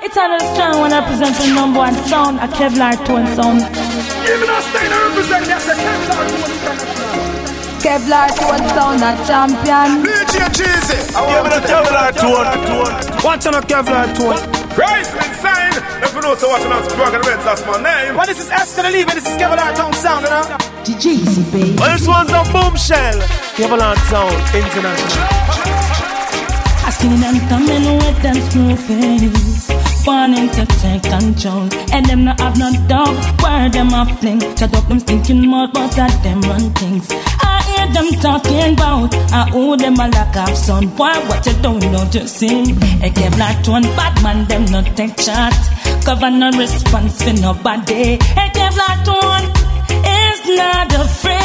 It's another strong one representing number one sound, a Kevlar Tone sound. Even a stain I represent, that's a Kevlar Tone. Kevlar Tone sound, a champion. DJ Cheesy. Give me the Kevlar Tone. Watch on a Kevlar Tone. Rise inside. If you know so watching us, Broken Reds, that's my name. Well, this is S to the Leave, and this is Kevlar Tone sound, you know? Jeezy, baby. Well, this one's a bombshell. Kevlar Sound International. I seen them coming with them screw face, wanting to take control, and them not have no dog. Where them a fling, shut up them stinking mouth, but that them run things. I hear them talking about, I owe them a lack of son. Boy, what you don't you see? A Kevlar Tone bad man, them not take shot. Cover no response for nobody. A Kevlar Tone is not afraid.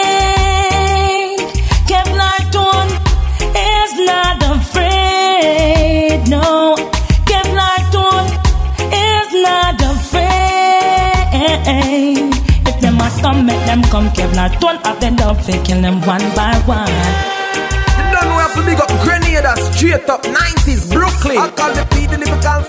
Kevlar Tone is not afraid. No, Kevlar Tone is not afraid. If them a come, make them come. Kevlar Tone have them done, kill them one by one. You don't know how to big up Grenada, straight up 90s Brooklyn. I call the P the lyrical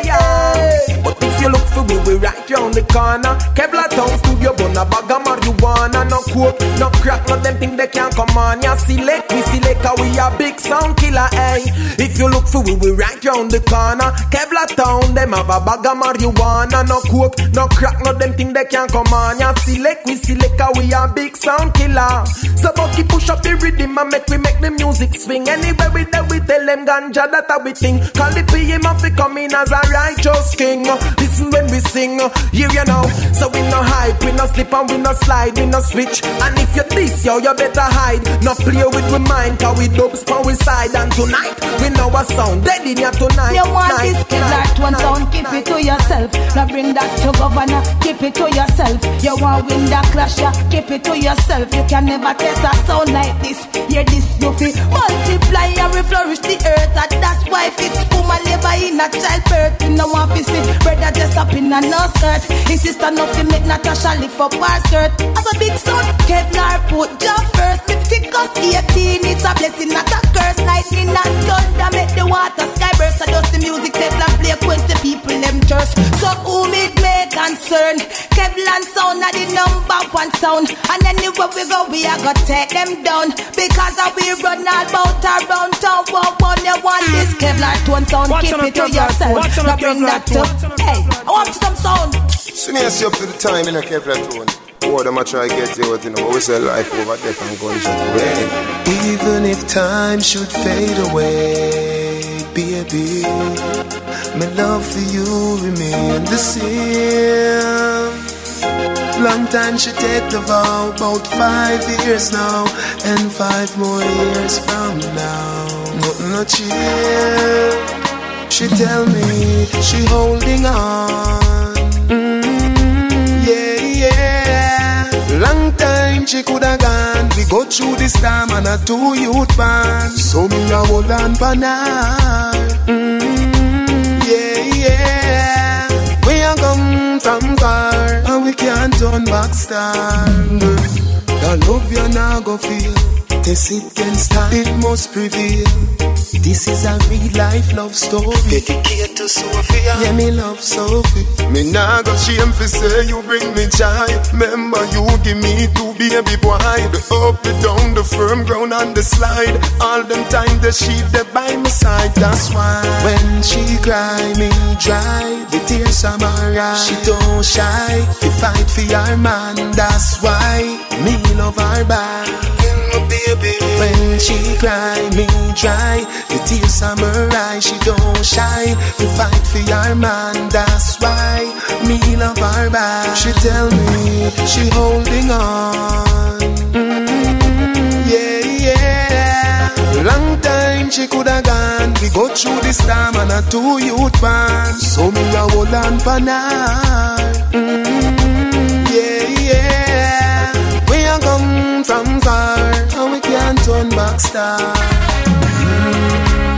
fire. But if you look for we right round the corner. Kevlar Town studio, but a bag of marijuana. No coke, no crack, no them think they can't come on. Ya select, we select, we a big sound killer, eh? If you look for we right round the corner. Kevlar Town, them have a bag of marijuana. No coke, no crack, no them think they can't come on. Ya select, we select, we a big sound killer. So Bucky push up the rhythm and make the music swing. Anywhere we there, we tell them ganja that a we think. Call the PM of it come in as a righteous king. Listen when we sing, here you know. So we no hype, we no slip and we no slide, we no switch. And if you this, yo, you better hide. No play with we mind, cause we dubs on we side. And tonight, we know a sound dead in here tonight. You want this Kevlar Tone sound, keep it to yourself. Now bring that to governor, keep it to yourself. You want win that clash, yeah, keep it to yourself. You can never test a sound like this. Hear this, you feel multiply and we flourish the earth. And that's why if it's woman labor in a childbirth. You know want to see brother just up in a no skirt. His sister no fi make Natasha lift up her skirt. As a big son, Kevlar put job first. Lipstick us 18, it's a blessing, not a curse. Lightning and thunder make the water sky burst. So does the music Kevlar play 20 people them thirst. So whom it may concern, Kevlar sound are the number one sound. And anywhere we go, we are gonna take them down. Because we run all about around town. One you want this Kevlar Tone sound, keep it to yourself. Now bring that to, hey, I want some sound. Soon as you up to the time in a Kevlar Tone. Oh, them a try get you out, you know. We say life over death and gunshot away. Even if time should fade away, baby, my love for you remain the same. Long time she take the vow, about 5 years now, and 5 more years from now. Nothing no chill. She tell me she holding on. Long time she coulda gone. We go through this time and a 2 youth band. So me a hold on for now. Yeah. We a come from far and we can't turn back star. The love you now go feel. Test it can start, it must prevail. This is a real life love story. Dedicated to Sophia. Yeah, me love Sophie. Me nah go shame fi say you bring me joy. Remember you give me 2 baby boy. The up, the down, the firm ground and the slide. All them time the sheep they by my side. That's why when she cry me dry, the tears are my eyes. She don't shy, she fight for her man. That's why me love her back. Baby. When she cry me dry, the tears are my eyes. She don't shy, to fight for your man. That's why me love her back. She tell me she holding on. Yeah. Long time she coulda gone. We go through this time and a 2 youth band. So me a hold on for now. Yeah. We a come from far. Can't turn back star.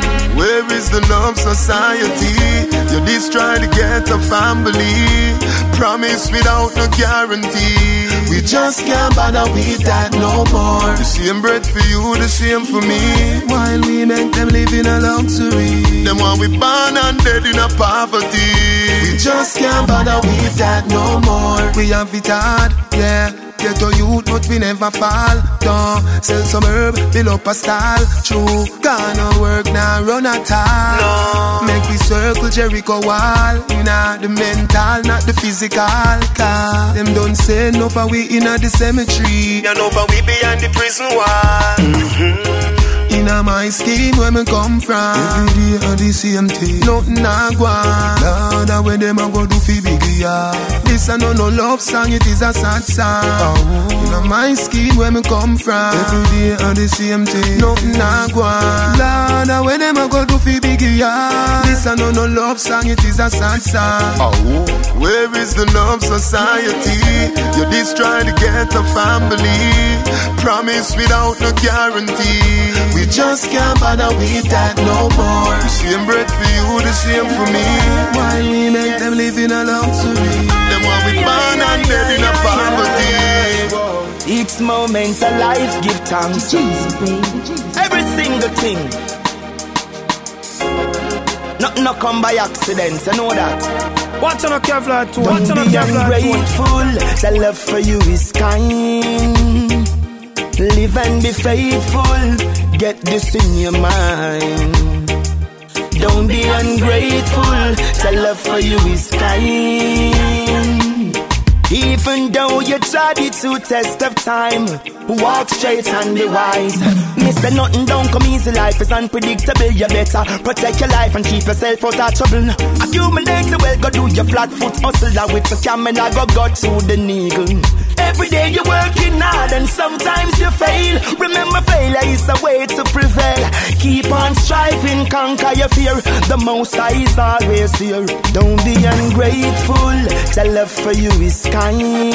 Where is the love society? You destroy the ghetto family. Promise without no guarantee. We just can't bother with that no more. The same bread for you, the same for me. While we make them live in a luxury. Them want we born and dead in a poverty. We just can't bother with that no more. We have it hard, yeah. Get a youth, but we never fall down. Sell some herb, build up a stall. True, gonna work now, run at all. No. Make we circle Jericho wall. Inna the mental, not the physical. Cause them don't say no for we inna the cemetery. You know for we behind the prison wall. Inna my scheme where me come from. Every day on the same thing. Nothing I want. Lord, when them a go do fi biggie, yeah. This a no love song, it is a sad song. Inna my scheme where me come from. Every day on the same thing. Nothing I want. Lord, when them a go do fi biggie, yeah. This a no love song, it is a sad song. Where is the love society? You just try to get a family. Promise without no guarantee. We just can't bother with that no more. The same bread for you, the same for me. Why we make them live in a luxury? Them want we born and dead in a poverty. Each moment of life give thanks. Every single thing. Nothing no come by accident, you know that. Watch on a Kevlar too. Don't be ungrateful, the love for you is kind. Live and be faithful, get this in your mind. Don't be ungrateful, the love for you is kind. Even though you tried it to test of time, walk straight and be wise. Mister nothing don't come easy, life is unpredictable. You better protect your life and keep yourself out of trouble. Accumulate the wealth, go do your flat foot hustle. With the camera, go through the needle. Every day you're working hard and sometimes you fail. Remember failure is a way to prevail. Keep on striving, conquer your fear. The Most High is always there. Don't be ungrateful, the love for you is kind.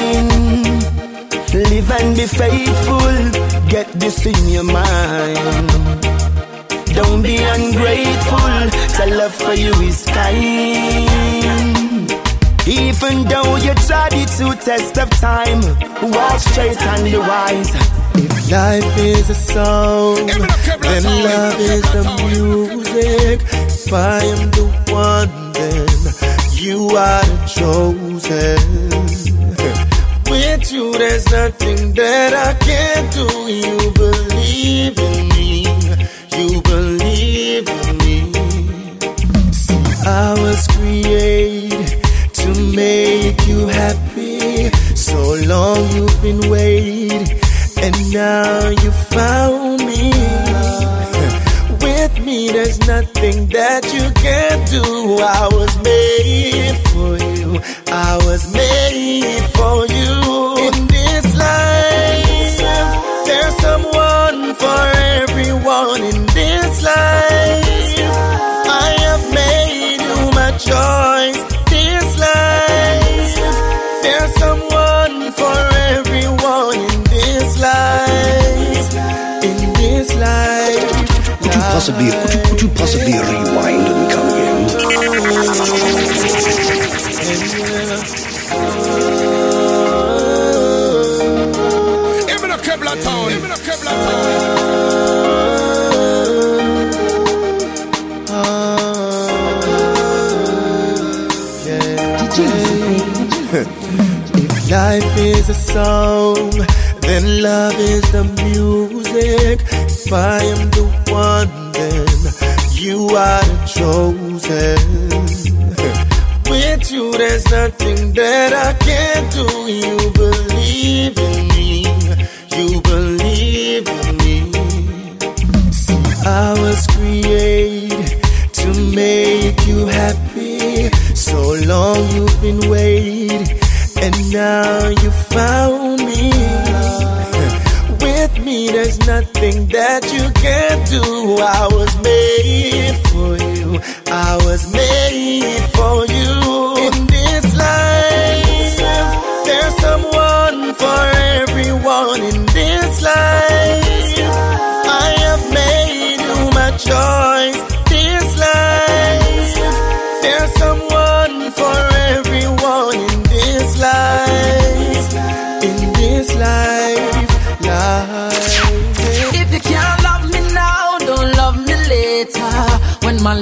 Live and be faithful, get this in your mind. Don't be ungrateful, the love for you is kind. Even though you tried it to test of time, walk straight and be wise. If life is a song, then love is the music. If I am the one, then you are the chosen. With you there's nothing that I can't do. You believe in me, you believe in me. See, I was created to make you happy. So long you've been waiting, and now you found me. With me there's nothing that you can't do. I was made for you, I was made for you. In this life there's someone for everyone. In this life I have made you my choice. This life there's someone for everyone. In this life, in this life. Could you possibly rewind and come again? Even a Kevlar town, even a Kevlar town. If life is a song, then love is the music. If I am the one, then you are the chosen. With you there's nothing that I can't do. You believe in me, you believe in me. See, I was created to make you happy. So long you've been waiting, and now you found me. With me there's nothing that you can't do. I was made for you, I was made for you. In this life there's someone for everyone. In this life I have made you my choice. This life there's someone for everyone. In this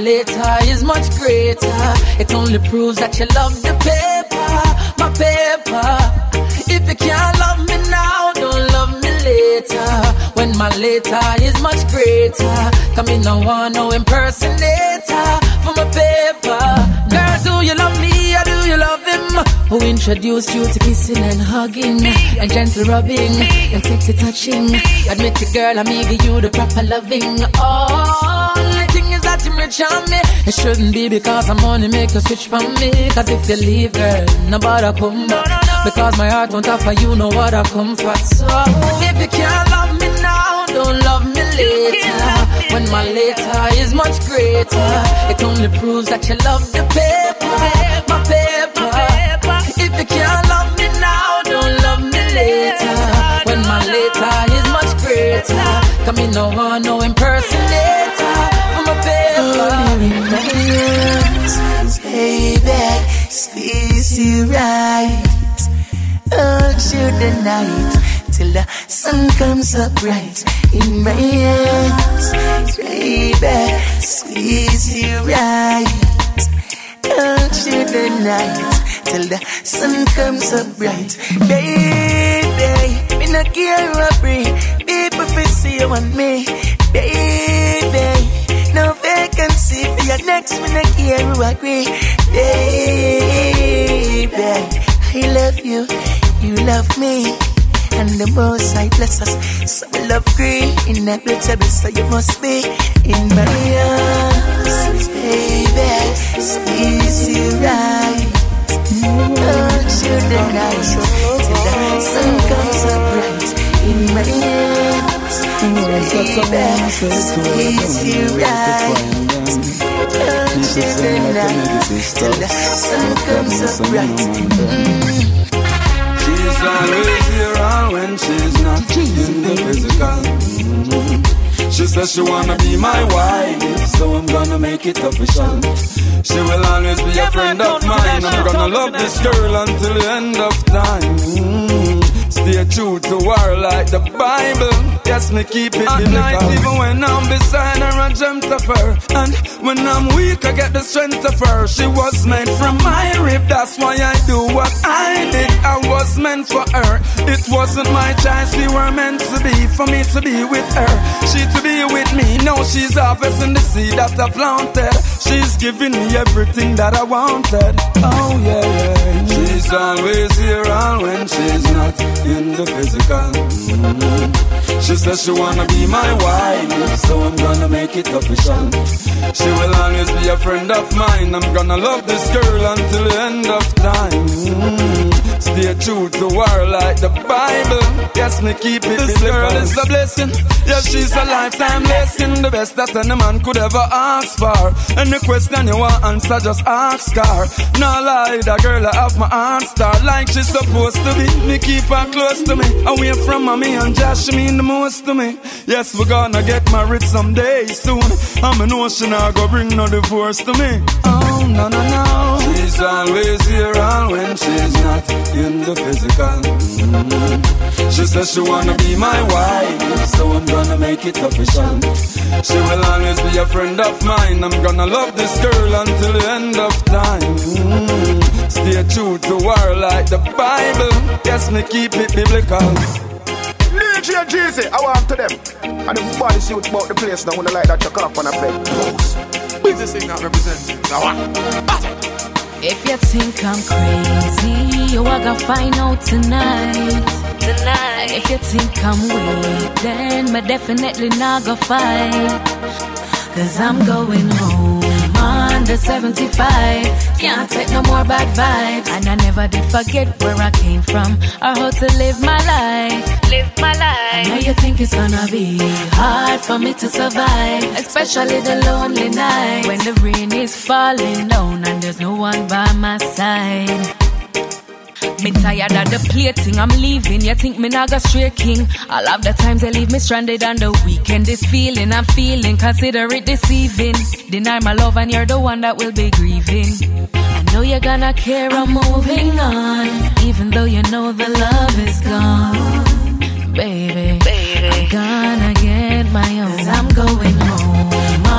later is much greater. It only proves that you love the paper, my paper. If you can't love me now, don't love me later. When my later is much greater. Come in, no one, no impersonator for my paper. Girl, do you love me or do you love him? Who introduced you to kissing and hugging and gentle rubbing and sexy touching? Admit it, girl, I'm give you the proper loving. Oh, the thing is that you're rich on me. It shouldn't be because I'm money make you switch from me. Cause if you leave, girl, nobody come back. Because my heart won't offer you no other comfort. So if you can't love me now, don't love me later. When my later is much greater. It only proves that you love the paper, my paper. If you can't love me now, don't love me later. When my later is much greater. Come in, no one, no impersonator for my paper. Baby, squeeze you right. Hold you the night till the sun comes up bright in my hands. Baby, squeeze you right. Hold you the night till the sun comes up bright. Baby, me not care what I bring. People feel see you and me. Baby, no vacancy for your next. Me not care who agree. Baby, I love you, you love me, and the most I bless us. So we love green, inevitable, so you must be in my arms. Baby, squeeze you right. Hold you the night till the sun comes up bright in my arms. Baby, squeeze you right. Hold you the night till the sun comes up bright. She's always here and when she's not in the physical. She says she wanna be my wife, so I'm gonna make it official. She will always be a friend of mine. I'm gonna love this girl until the end of time. Stay true to her like the Bible. Yes, me keep it at night, even when I'm beside her, I dreamt of her. And when I'm weak, I get the strength of her. She was made from my rib, that's why I do what I did. I was meant for her. It wasn't my choice, we were meant to be. For me to be with her, she to be with me. Now she's harvesting the seed that I planted. She's giving me everything that I wanted. Oh yeah, yeah. She's always here and when she's not in the physical. She says she wanna be my wife, so I'm gonna make it official. She will always be a friend of mine. I'm gonna love this girl until the end of time. Stay true to her like the Bible. Yes, me keep it. This girl is a blessing. Yes, she's a lifetime blessing. The best that any man could ever ask for. Any question you want answer, just ask her. No lie, that girl I have my heart star like she's supposed to be. Me keep her close to me, away from mommy and Josh. She mean the most to me. Yes, we're gonna get married someday soon. I'm a notion I go bring no divorce to me. Oh no no no. She's always here and when she's not in the physical. She says she wanna be my wife, so I'm gonna make it official. She will always be a friend of mine. I'm gonna love this girl until the end of time. Stay true to her like the Bible. Yes, me keep it biblical. DJ Jeezy, I want to them. And the body suit about the place now when I like that you off on a bed. Busy thing that represents you. If you think I'm crazy, you are gonna find out tonight. If you think I'm weak, then me definitely not gonna fight. Cause I'm going home under 75. Can't take no more bad vibes. And I never did forget where I came from or how to live my life. I know you think it's gonna be hard for me to survive, especially the lonely night when the rain is falling down and there's no one by my side. Me tired of the plating, I'm leaving. You think me not go straight king? All of the times they leave me stranded on the weekend. This feeling I'm feeling, consider it deceiving. Deny my love and you're the one that will be grieving. I know you're gonna care, I'm moving on, even though you know the love is gone. Baby, I'm gonna get my own. 'Cause I'm going home under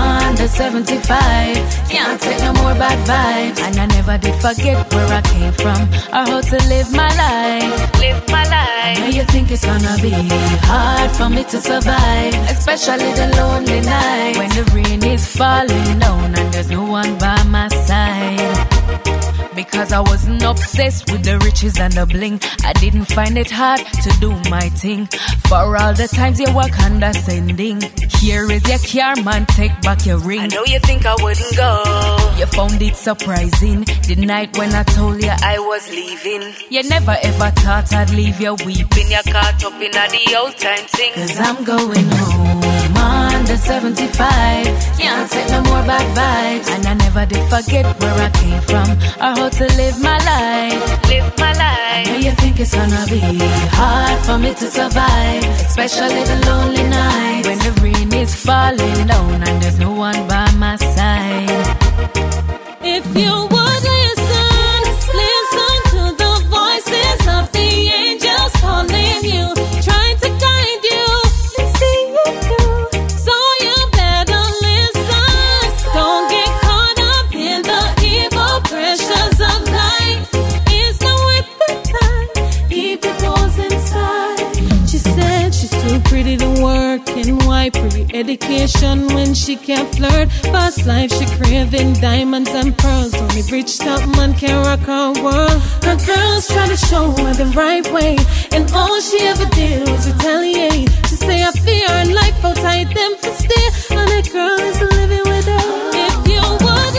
under 75. Can't take no more bad vibes. And I never did forget where I came from or how to live my life. Live my life. I know you think it's gonna be hard for me to survive, especially the lonely night when the rain is falling down and there's no one by my side. Because I wasn't obsessed with the riches and the bling, I didn't find it hard to do my thing. For all the times you were condescending, here is your car, man, take back your ring. I know you think I wouldn't go. You found it surprising the night when I told you I was leaving. You never ever thought I'd leave you weeping. You caught up in the old time thing. Cause I'm going home under 75. Can't take no more bad vibes. And I never did forget where I came from or how to live my life. Live my life. I know you think it's gonna be hard for me to survive, especially the lonely night when the rain is falling down and there's no one by my side. If you would listen to the voices of the angels calling you, trying to guide you and see you through. So you better listen. Don't get caught up in the evil pressures of life. It's not worth the time. Keep your goals inside. She said she's too pretty to work and why pre-education when she can't flirt. Fast life she craving diamonds and pearls. Only rich top man can rock her world. Her girls try to show her the right way, and all she ever did was retaliate. She say I fear her life outside them for stay, and that girl is living with her. If you would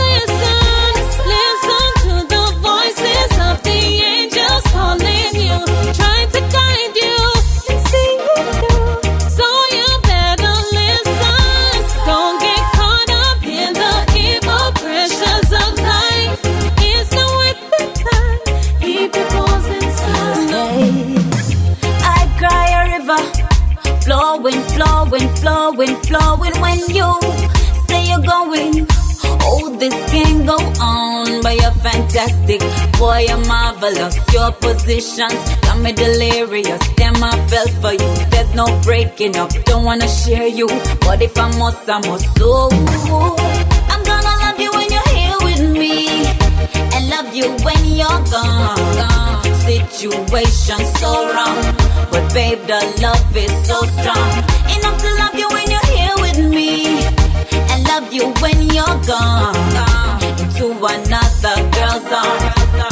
listen to the voices of the angels calling you, trying to guide you and see you through. So you better listen. Don't get caught up in the evil pressures of life. It's not worth the time. Keep your goals inside. I cry a river, flowing, flowing, flowing, flowing. When you say you're going, oh, this can't go on. But you're fantastic, boy, you're marvelous. Your positions got me delirious. Damn, I fell for you. There's no breaking up. Don't wanna share you, but if I must, I must. So I'm gonna love you when you're here with me, and love you when you're gone. Situation so wrong, but babe, the love is so strong. Enough to love you when you're here with me, and love you when you're gone. Into another girl's arms.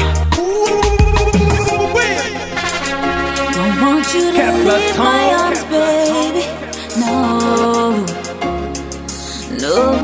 Don't want you to leave my arms, baby. No, no.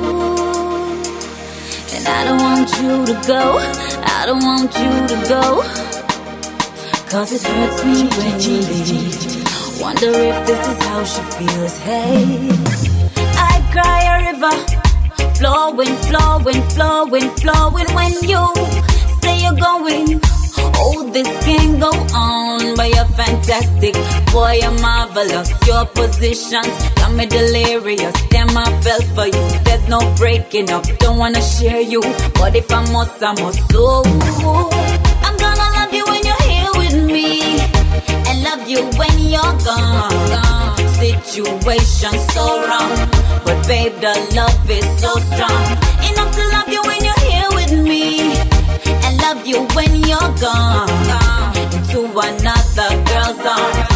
And I don't want you to go. I don't want you to go. Cause it hurts me when you leave. Wonder if this is how she feels. Hey, I cry a river, flowing, flowing, flowing, flowing. When you say you're going, oh, this can't go on. But you're fantastic, boy, you're marvelous. Your positions got me delirious. Damn, I fell for you. There's no breaking up. Don't wanna share you, but if I must, I must. So I'm gonna love you when you're here with me, and love you when you're gone. Situation so wrong, but babe, the love is so strong. Enough to love you when you're here with me, and love you when you're gone. Into another girl's arms.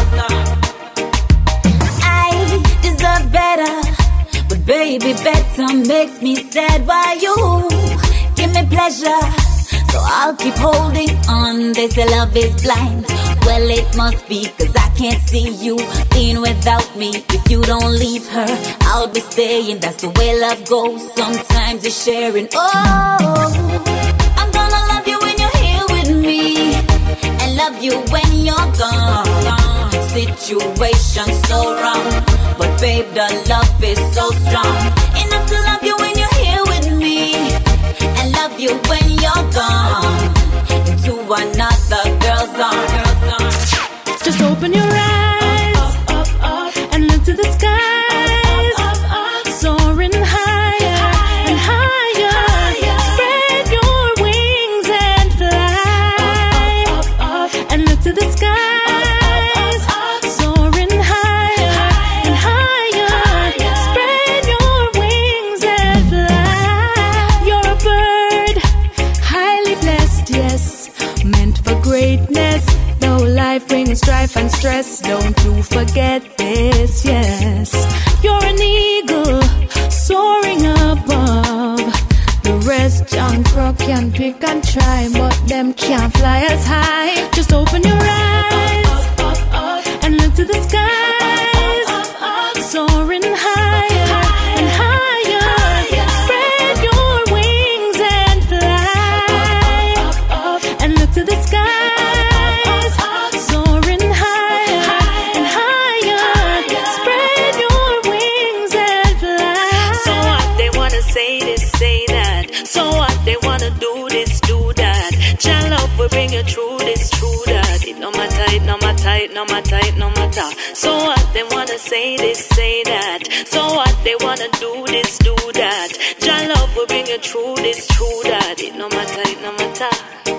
I deserve better, but baby, better makes me sad. Why you give me pleasure, so I'll keep holding on. They say love is blind. Well, it must be, cause I can't see you being without me. If you don't leave her, I'll be staying. That's the way love goes. Sometimes it's sharing. Oh, I'm gonna love you when you're here with me, and love you when you're gone. Situation so wrong, but babe, the love is so strong. Enough to love you when you're here with me, and love you when you're gone. Into another girl's arms. Just open your eyes and look to the skies, soaring higher and higher. Spread your wings and fly, and look to the skies, soaring higher and higher. Spread your wings and greatness. Though life brings strife and stress, don't you forget this, yes. You're an eagle soaring above. The rest John Crook can pick and try, but them can't fly as high. Just open your eyes and look to the skies, soaring higher and higher. Spread your wings and fly, and look to the skies, soaring higher and higher. Spread your wings and fly. So what they wanna say this, say that. So what they wanna do this, do that. Jah love will bring you through this, through that. It no matter, it no matter, it no matter, it no matter. So what they wanna say this, say that. So what they wanna do this, do that. Jah love will bring you through this, through that. It no matter, it no matter.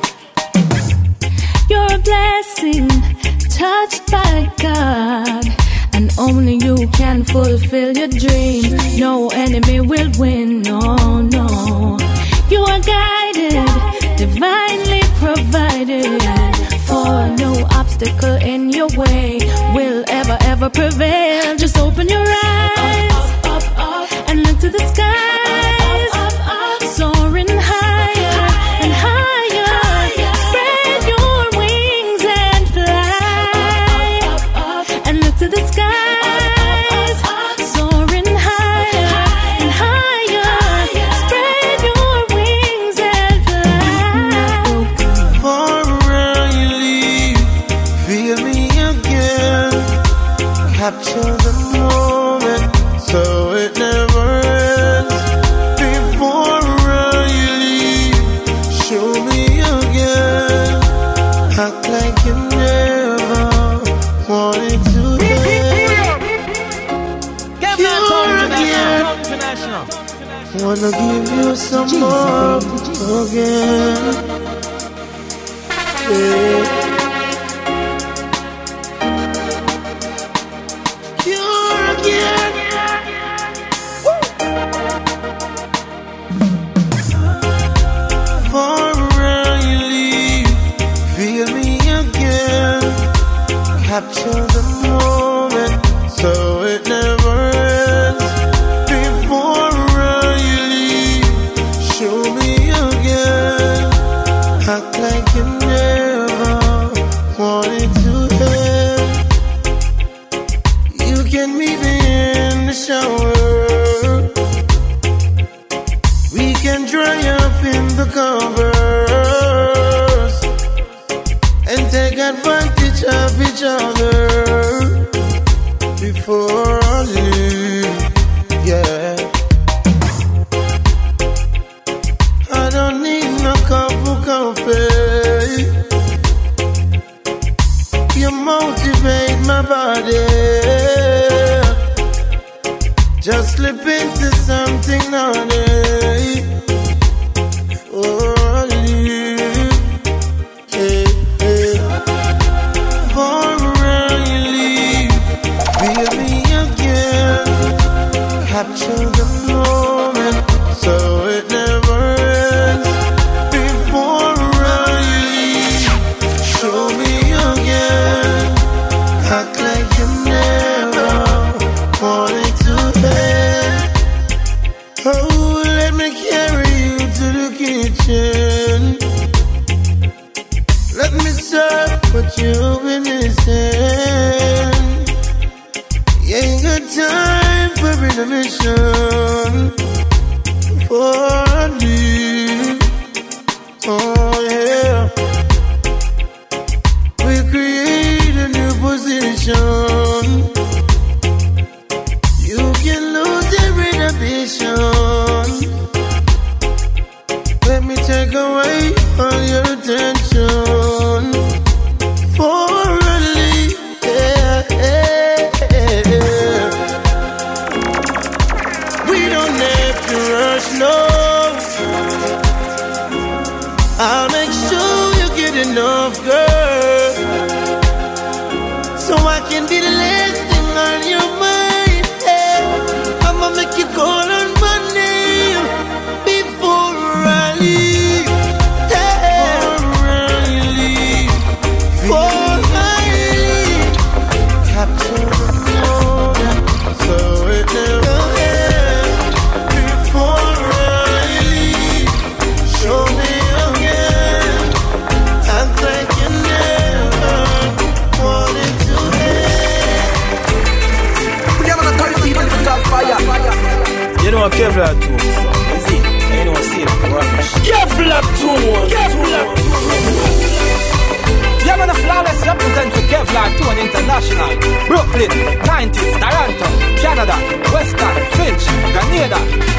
You're a blessing, touched by God, and only you can fulfill your dream. No enemy will win, no, no. You are guided, divinely provided, for no obstacle in your way will ever, ever prevail. Just open your eyes and look to the skies, soaring higher and higher. Spread your wings and fly, and look to the skies, soaring higher and higher. Spread your wings and fly. Far around you leave, feel me again. Capture the moment so it never ends. Before around you leave, show me again. Act like you never wanted to end. You're again. Wanna give you some more again. Yeah. You're again. Far around you leave, feel me again. Capture the moment so it never ends. Before around you leave, show me again. Act like you never wanted to end. You can meet me in the shower. We can dry up in the covers and take advantage of each other before I leave. Yeah, I don't need no cup of coffee. You motivate my body. Just slip into something naughty. For you, hey, hey. Far around you leave, feel me again. Capture the moment so it never ends. Before around you leave, show me again. Act like you never wanted to end. Oh, let me carry you to the kitchen. Let me serve what you've been missing. You ain't got time for intermission. For you, oh yeah. We create a new position. You can lose every inhibition. Let me take away all your attention. For relief, yeah, yeah, yeah. We don't have to rush, no. I'll make sure you get enough, girl, so I can be the last thing on your mind. Yeah. I'ma make you call on my name before I leave. Yeah. Before I leave, Kevlar tune, so. Is it? You know, see it, rubbish. Kevlar tune! Kevlar tune! Yeah, man, a flawless represent for Kevlar Tune International. Brooklyn, 90s, Toronto, Canada, Western, Finch, Grenada.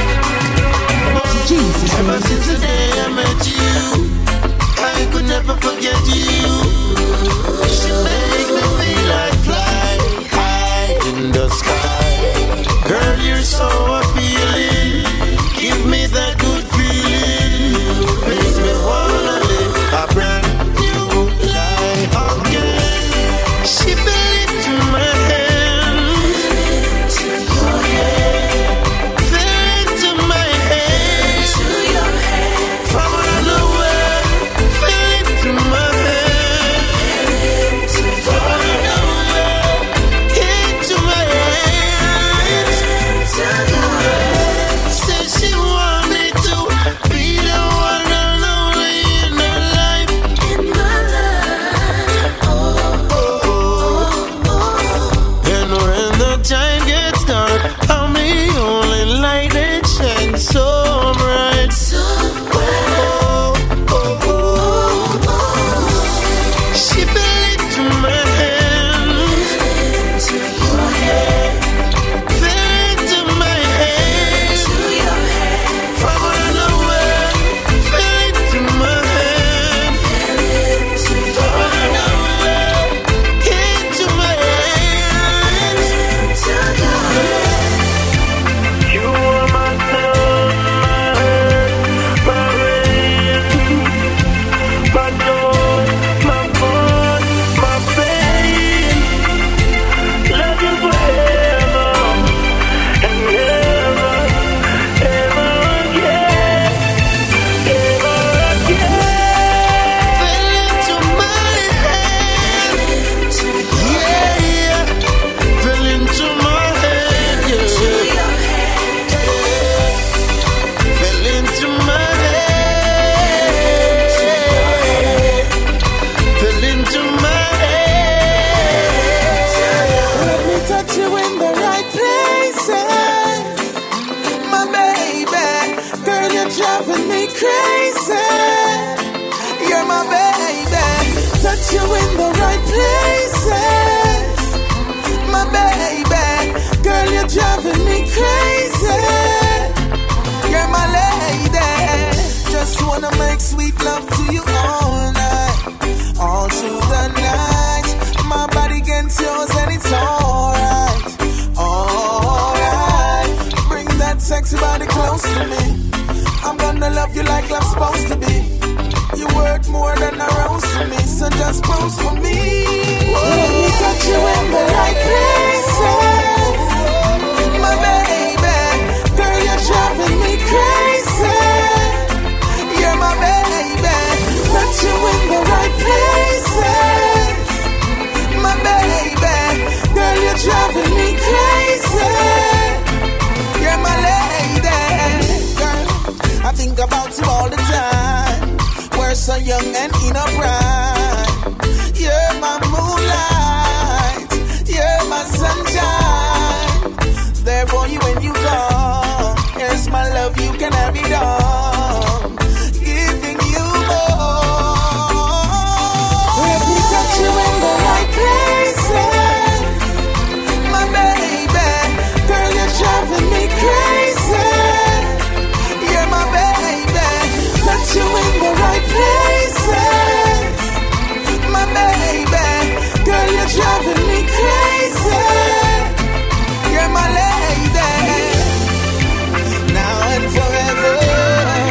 Jesus. Ever since the day I met you, I could never forget you. You make me feel like flying high in the sky. Girl, you're so appealing. Give me that good feeling. Makes me wanna live a brand new life again. She fell into my hands. Fell into my hands. From another world. Fell into my hands. From another world. Into my hands. Said she wanted to be the one and only in her life. In my life. And when the time gets dark, I'm the only light that shines so bright. So bright. She fell into my hands. Fell into my hands. From another world. Fell into my hands. From another world. Into my hands. You are my sun, my earth, my rain, my joy, my fun, my pain. Love you forever and ever, ever again, ever again. Fell into my hands, yeah. Fell into my hands, yeah. Fell into my hands. Fell into my hands. Let me touch you in the right places, my baby. Girl, you're driving me crazy. You're my baby. Touch you in the right places, my baby. Girl, you're driving me crazy. You're my lady. Just wanna make sweet love to you all night, all through the night. My body gets yours and it's alright, alright. Bring that sexy body close to me. I'm gonna love you like I'm supposed to be. You worth more than a rose to me, so just pose for me. Let me touch you in the right places, my baby. Girl, you're driving me crazy. You're my baby. Touch you in the right places, my baby. Girl, you're driving me crazy. You're my lady. Girl, I think about you all the time. We're so young and in a prime. You're my moonlight. You're my sunshine. There for you when you come. Here's my love, you can have it all. Giving you more. Let me touch you in the right places, my baby. Girl, you're driving me crazy. You're my baby. Touch you in the right places, my baby. Girl, you're driving me crazy. You're my lady. Now and forever.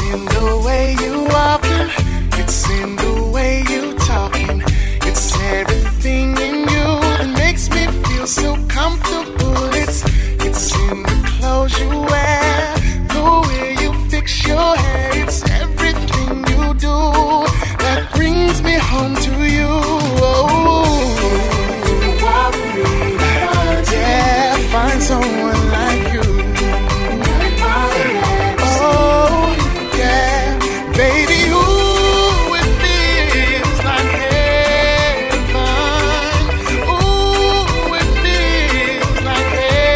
in the way you walking, it's in the way you talking, it's everything in you that makes me feel so comfortable. It's in the clothes you wear, the way you fix your hair, it's everything you do that brings me home to you. Yeah, find someone like you. Oh, yeah, baby, ooh, it feels like heaven. Ooh, it feels like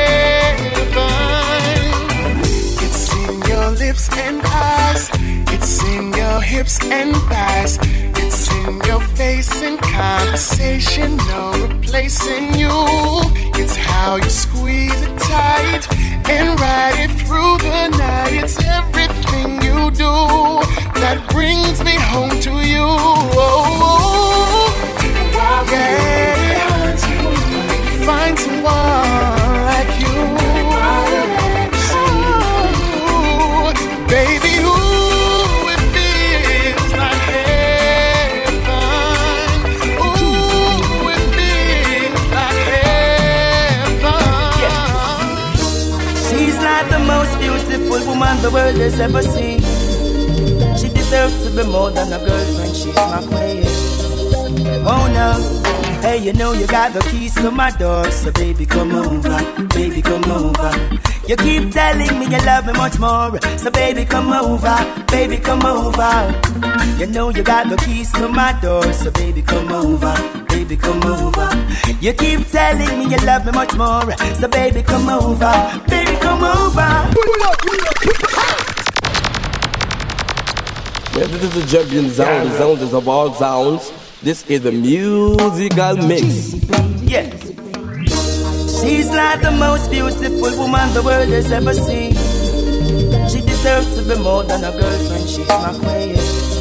heaven. It's in your lips and eyes, it's in your hips and thighs, it's in your face and conversation, no replacing you. It's how you squeeze it tight and ride it through the night. It's everything you do that brings me home to you. Oh, yeah, find someone like you. Oh, baby, ooh, it feels like heaven. Ooh, it feels like heaven. She's like the most beautiful woman the world has ever seen. She deserves to be more than a girlfriend, she's my queen. Oh no, hey, you know you got the keys to my door, so baby come over, baby come over. You keep telling me you love me much more, so baby come over, baby come over. You know you got the keys to my door, so baby come over, baby come over. You keep telling me you love me much more, so baby come over, baby come over. Yeah, this is the champion sound, the sound is of all sounds. This is the musical mix. Yes. She's like the most beautiful woman the world has ever seen. She deserves to be more than a girlfriend, she's my queen.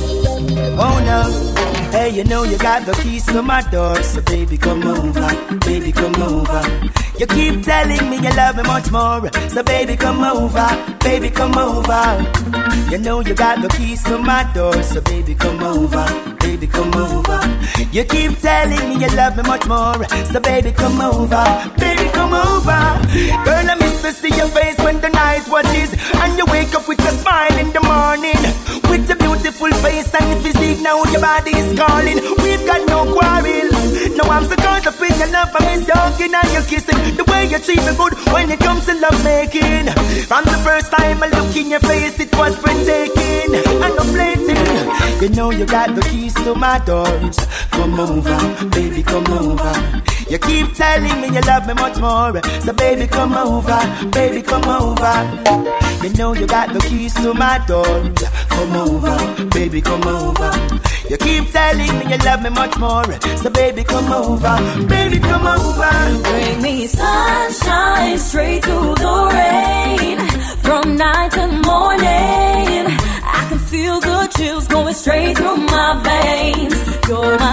Oh no, hey, you know you got the keys to my door, so baby come over, baby come over. You keep telling me you love me much more, so baby come over, baby come over. You know you got the keys to my door, so baby come over, baby come over. You keep telling me you love me much more, so baby come over, baby come over. Girl, I miss to see your face when the night watches, and you wake up with a smile in the morning, with a beautiful face and the physique. Now your body is calling. We've got no quarrel. No, I'm so caught up in your love. I miss your hugging and your kissing. The way you treat me good when it comes to love making. From the first time I look in your face, it was breathtaking and upplating. You know you got the keys to my doors. Come over, baby, come over. You keep telling me you love me much more, so baby come over, baby come over. You know you got the keys to my doors. Come over, baby come over. You keep telling me you love me much more, so baby come over, baby come over. Bring me sunshine straight through the rain, from night to morning. I can feel the chills going straight through my veins. You're my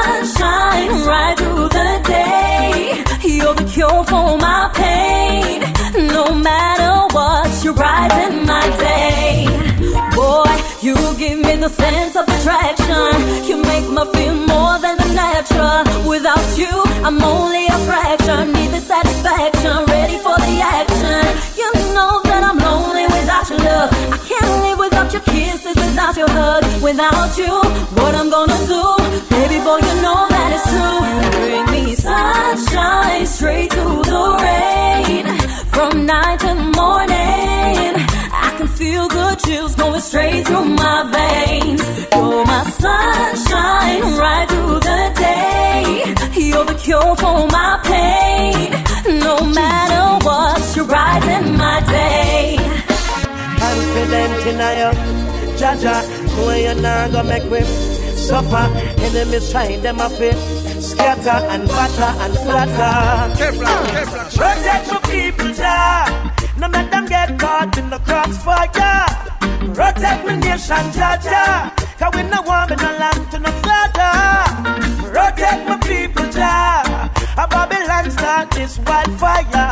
sunshine right through the day. You're the cure for my pain. No matter what, you brighten my day. Boy, you give me the sense of attraction. You make me feel more than the natural. Without you, I'm only a fraction. Need the satisfaction, ready for the action. You know that I'm lonely without your love. I can't live without your kisses, without your hugs. Without you, what I'm gonna do? Baby boy, you know that it's true. Bring me sunshine straight through the rain, from night to morning. I can feel the chills going straight through my veins. You're my sunshine right through the day. You're the cure for my pain. No matter what, you brighten my day. Confident in you, Jaja, who you not gonna make with suffer. Enemies trying them up it, scatter and batter and flatter. Protect my people, Jah. No let them get caught in the crossfire. Protect my nation, Jaja. Cause we no want in the land to no slaughter. Protect my people, Jah. A Babylon start this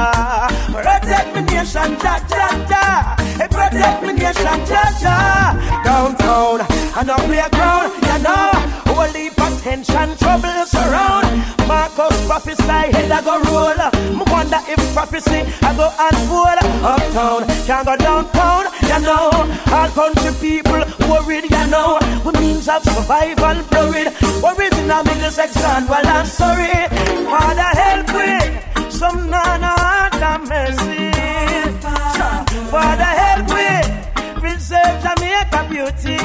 wildfire. Protect my nation, Jaja. Hey, protect my nation, Jaja. downtown and a playground, you know. Whole heap of tension, trouble surround. Marcus prophesy, head I go roll. Me wonder if prophecy I go unfold. Uptown, can't go downtown, you know. All country people worried, you know. With means of survival blurred. Worried in a middle section, well I'm sorry. Father help me, some nana have mercy. Father help me, preserve Jamaica beauty.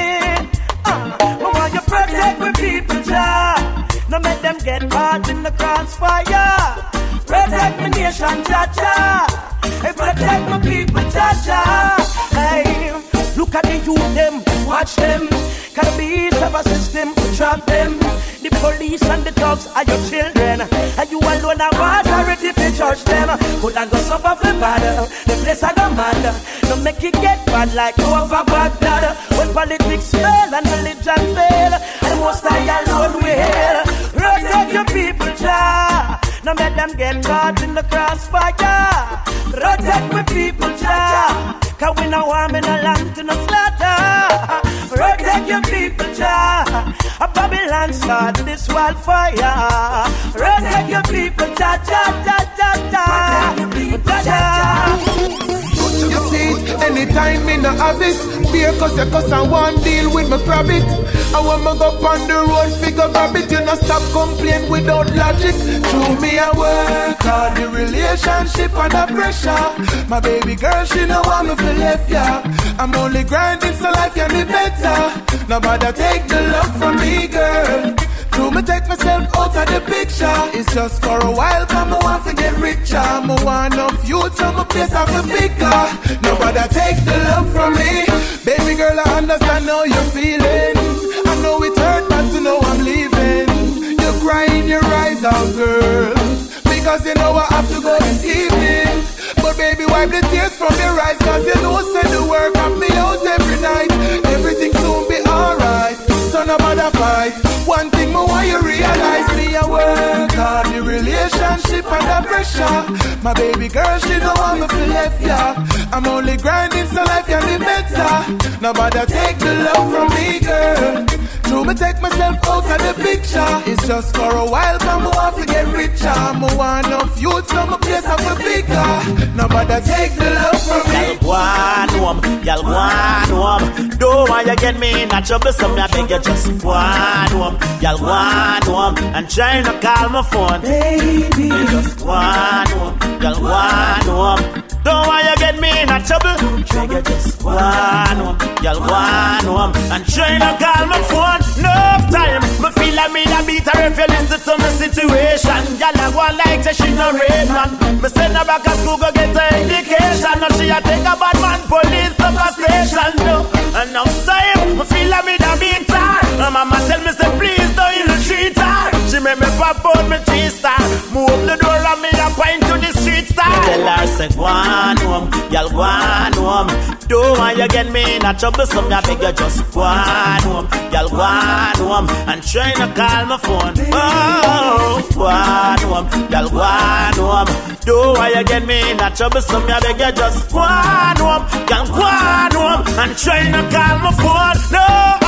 But you protect my people, Jah. No make them get caught in the crossfire. Protect my nation, Jah Jah. Hey, protect my people, Jah Jah. Hey, look at the youth them, watch them. Can the beats of a system trap them? The police and the dogs are your children, and you alone are authority to judge them. Could I go suffer for bad? The place I go mad. Don't make it get bad like over Baghdad. When politics fail and religion fail, and most I alone will. Protect your people, Jah. Now make them get caught in the crossfire. Protect my people, Jah. Cause we no harm in a land to no slaughter. Protect your people, Jah. A Babylon start this wildfire. Protect your people, Jah, Jah, Jah, Jah, Jah. Jah, Jah. You see, anytime me no have it, because you cuss and one deal with me rabbit. I want me go on the road, figure rabbit. You no stop complain without logic. Through me I work hard, the relationship under pressure. My baby girl, she know want me to left ya. I'm only grinding so life can be better. Nobody take the love from me, girl. Through me take myself out of the picture. It's just for a while, come I want to get richer. I want enough youth, so my place have a bigger. Nobody take the love from me. Baby girl, I understand how you're feeling. I know it hurt, but to know I'm leaving. You're crying your eyes out, girl, because you know I have to go this evening. But baby, wipe the tears from your eyes, cause you know send the work of me out every night. Everything soon be alright, so no matter fight. One thing more why you realize me I work hard, the relationship under pressure. My baby girl, she don't want me to left ya. I'm only grinding so life can be better. Nobody take the love from me, girl. True, me take myself out of the picture. It's just for a while, come I want to get richer. I want enough youth, so my place have a bigger. Nobody take the love from me. Y'all go on home. Don't want you get me in a trouble, so me I beg you just go on home. Y'all go on home and try to call my phone. Baby, just go on home. Y'all go on home. Don't want you get me in a trouble. Beg you just go on home. Y'all go on home and try to call my phone. No time, me feel like me a beat her if you listen to my situation. Y'all a go like say she no rain man. Me send her back to school go get her education. Now she a take a bad man police to the station. No, and now time, me feel like me a beat her. And mama tell me say please don't you treat her. She make me pop out me 3-star. Move the door and me a point to the street star. Tell her say go on home, y'all go on home. Don't want you get me in a trouble, so me a beg you just go on home. Y'all go on home and try to call my phone. Oh, go on home, y'all go on home. Don't want you get me in a trouble, so me a beg you just go on home. Y'all go on home and try to call my phone. No,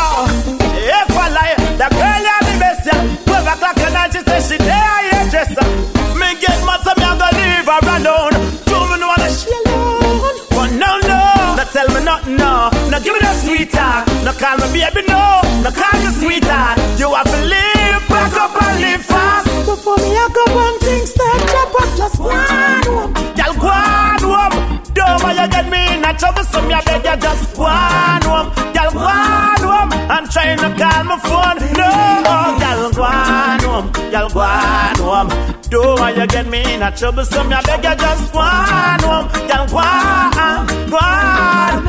if I lie, the girl you the best, yeah. 12 o'clock at night, she say she there, yeah, dresser. Me get mad, so me a go leave her alone. Two me know that she alone. But no, no tell me nothing, no. No give me that sweet talk. No call me baby, no. No call me sweetheart. You have to live back up and live fast. Before me I go on things start chop up, just go on home. Y'all go on home. Don't want you get me in a trouble, so me I beg you just go on home. Y'all go on home. I'm trying to call my phone. No, y'all go on home. Y'all go on home. Don't want you get me in a trouble, so me I beg you just go on home. Y'all go on, go on.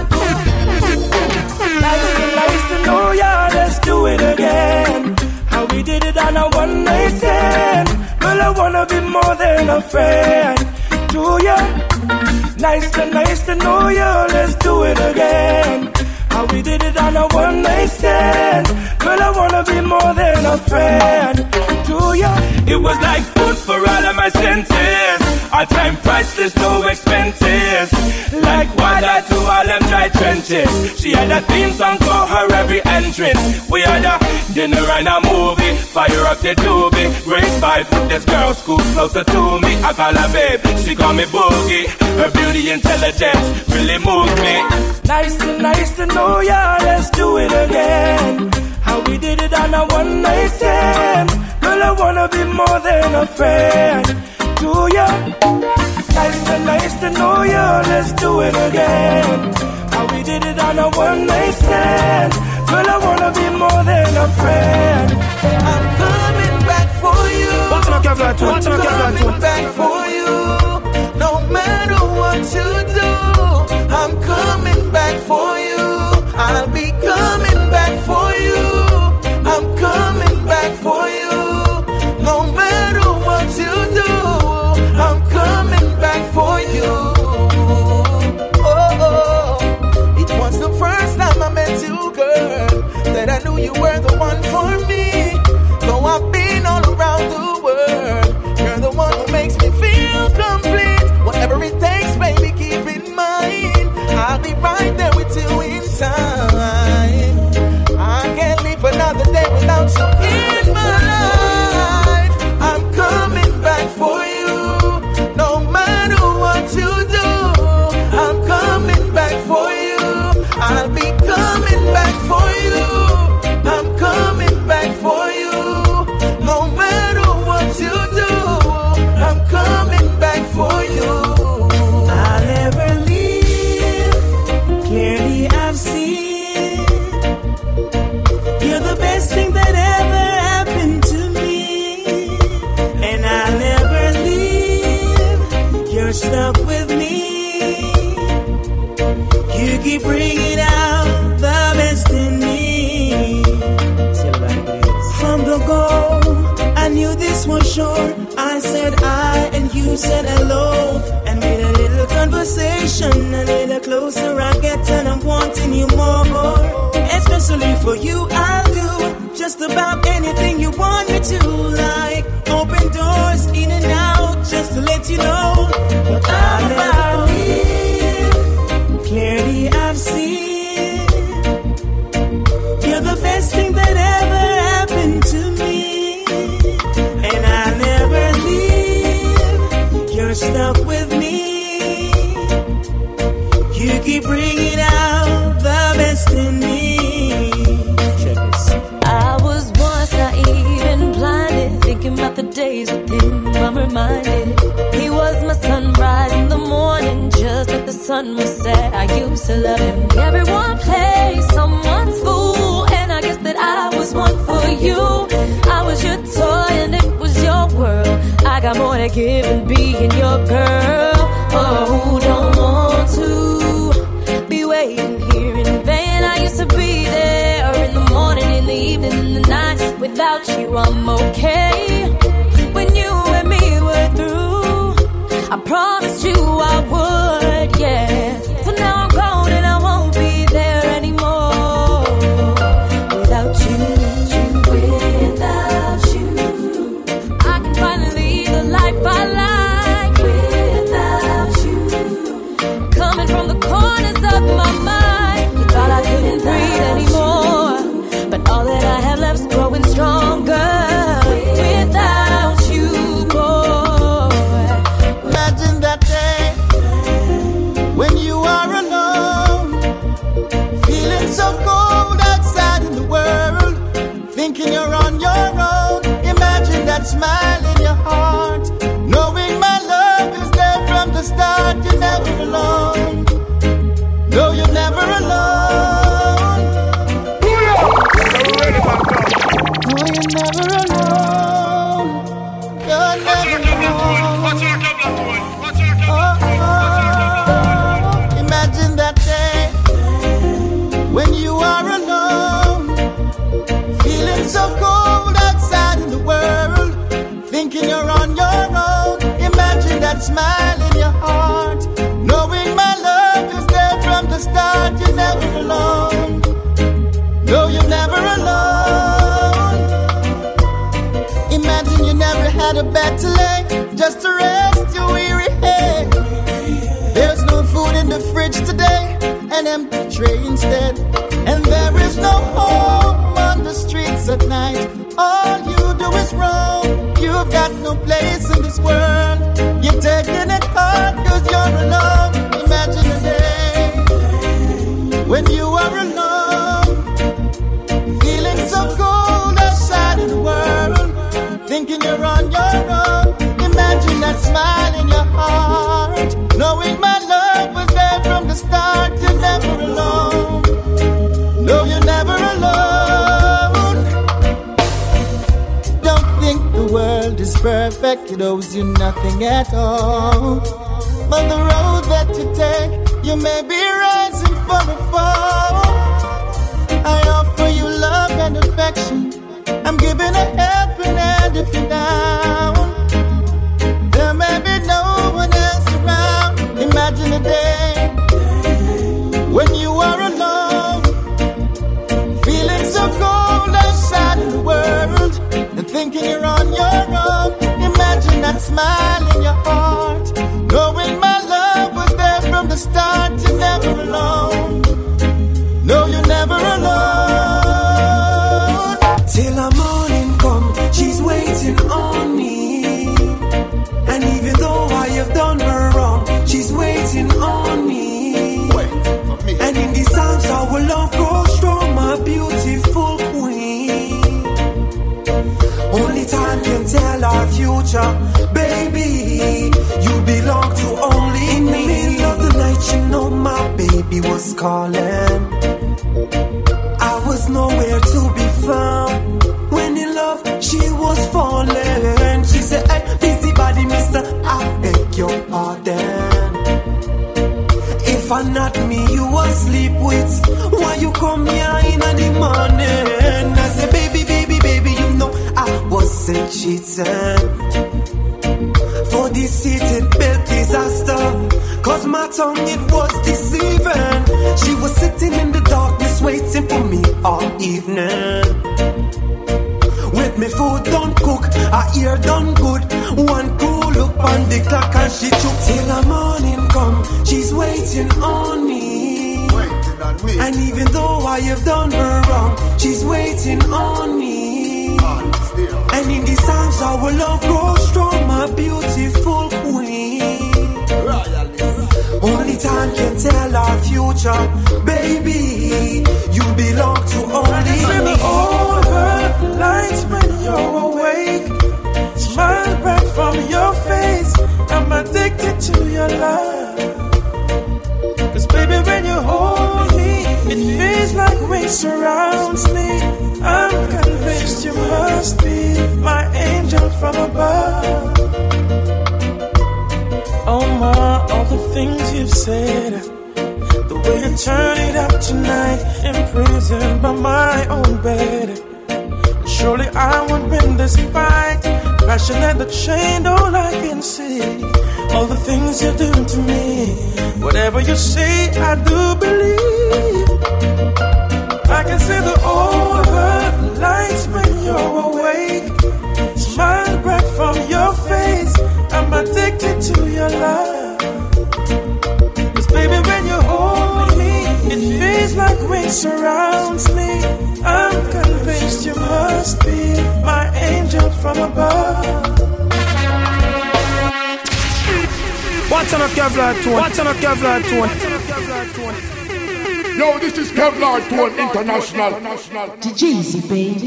Nice to know ya, let's do it again. How we did it on a one night stand. Well, I wanna be more than a friend to ya. Nice to know ya, let's do it again. How we did it on a one night stand. Girl, I wanna be more than a friend to ya. It was like food for all of my senses. Our time priceless, no expenses. Like water to all them dry trenches. She had a theme song for her every entrance. We had a dinner and a movie, fire up the doobie. Great vibes with this girl, school closer to me. I call her babe, she call me Boogie. Her beauty intelligence really moves me. Nice to know ya, let's do it again. How we did it on a one night stand. Girl, I wanna be more than a friend to ya. Nice to know ya, let's do it again. How we did it on a one night stand. Girl, I wanna be more than a friend. I'm coming back for you. I'm coming back for you. No matter what you do, I'm coming back for you. I'll be coming back for you. I'm coming back for you. No matter what you do, I'm coming back for you. Oh, it was the first time I met you, girl, that I knew you were the one for me. Though I've been all around the world, you're the one who makes me feel complete. Whatever it takes, baby, keep in mind, I'll be right there with you in time. I can't live another day without you in my life. I'm coming back for you. No matter what you do, I'm coming back for you. I'll be coming back for you. I'm coming back for you. No matter what you do, I'm coming back for you. I'll never leave. Clearly I've seen you're the best thing that ever happened to me. And I'll never leave. You're stuck with me. You keep bringing out the best in me. From the go, I knew this was sure. I said I and you said hello, and made a little conversation. A little closer I get, and I'm wanting you more. Especially for you, I'll do just about anything you want me to. Like open doors in and out, just to let you know what I'm about. Clearly I've seen you're the best thing that ever happened to me. And I'll never leave. You're stuck with me. You keep bringing out the best in me. I was once naive and blinded, thinking about the days with him. I'm reminded he was my sunrise in the morning, just like the sun was set. I used to love him. Everyone plays someone's fool, and I guess that I was one for you. I was your toy and it was your world. I got more to give than being your girl. Oh, who don't want to be waiting here in vain? I used to be there in the morning, in the evening, in the nights. Without you, I'm okay. When you and me were through, I promised you I would, yeah. So now I'm gone and I won't be there anymore. Without you, without you, I can finally lead the life I like. Without you, coming from the corners of my mind, you thought I couldn't breathe anymore, but all that I have left's growing stronger. Without you, boy. Imagine that day when you are alone, feeling so cold outside in the world, thinking you're on your own. Imagine that smile in your heart, knowing my love is there from the start. You're never alone. No, you're never alone. No, you're never alone. You're never alone. Imagine that day when you are alone, feeling so cold outside in the world, thinking you're on your own. Imagine that smile in your heart, knowing my love is there from the start. You're never alone. No, you're never alone. Imagine you never had a bed to lay, just to rest your weary head. There's no food in the fridge today, and train instead. And there is no home on the streets at night. All you do is wrong. You've got no place in this world. You're taking it hard cause you're alone. Imagine a day when you are alone, feeling so cold outside in the world, thinking you're on your own. Imagine that smile in your heart, knowing my love was there from the start. You're never alone. No, you're never alone. Don't think the world is perfect. It owes you nothing at all. But the road that you take, you may be rising from a fall. I offer you love and affection. I'm giving a helping hand if you're down. There may be no one else around. Imagine a day when you are alone, feeling so cold outside in the world, and thinking you're on your own. Imagine that smile in your heart, knowing my love was there from the start. You're never alone. No, you're never alone. Till the morning come, she's waiting on me. And even though I have done her wrong, she's waiting on me. And in these times our love grows strong, my beautiful queen. Only time can tell our future, baby. You belong to only in me. In the middle of the night, you know my baby was calling. I was nowhere to be found. When in love, she was falling. She said, hey, busy body, mister, I beg your pardon. If I'm not me, you asleep with. Why you come here in the morning? I said, baby, baby, baby, you know I wasn't cheating. For this heated bed disaster, cause my tongue, it was deceiving. She was sitting in the darkness waiting for me all evening. With me food done cook, her ear done good. One cool look on the clock and she took. Till the morning come, she's waiting on me. And even though I have done her wrong, she's waiting on me. And in these times our love grows strong, my beautiful queen. Only time can tell our future, baby. You belong to only me. Over the lights when you're awake, smile bright from your face. I'm addicted to your love. Cause baby, when you hold me, it feels like rain surrounds me. I'm convinced you must be my angel from above. Oh my, all the things you've said, the way you turn it up tonight, imprisoned by my own bed. Surely I won't win this fight. Passion and the chain, all I can see. All the things you do to me, whatever you say, I do believe. I can see the over lights when you're awake. Smile bright from your face. I'm addicted to your love. Cause baby, when you hold me, it feels like rain surrounds me. I'm convinced you must be my angel from above. What's on a Kevlar tone? What's on a Kevlar tone? Yo, this is Kevlar Tone International. Jeezy, baby.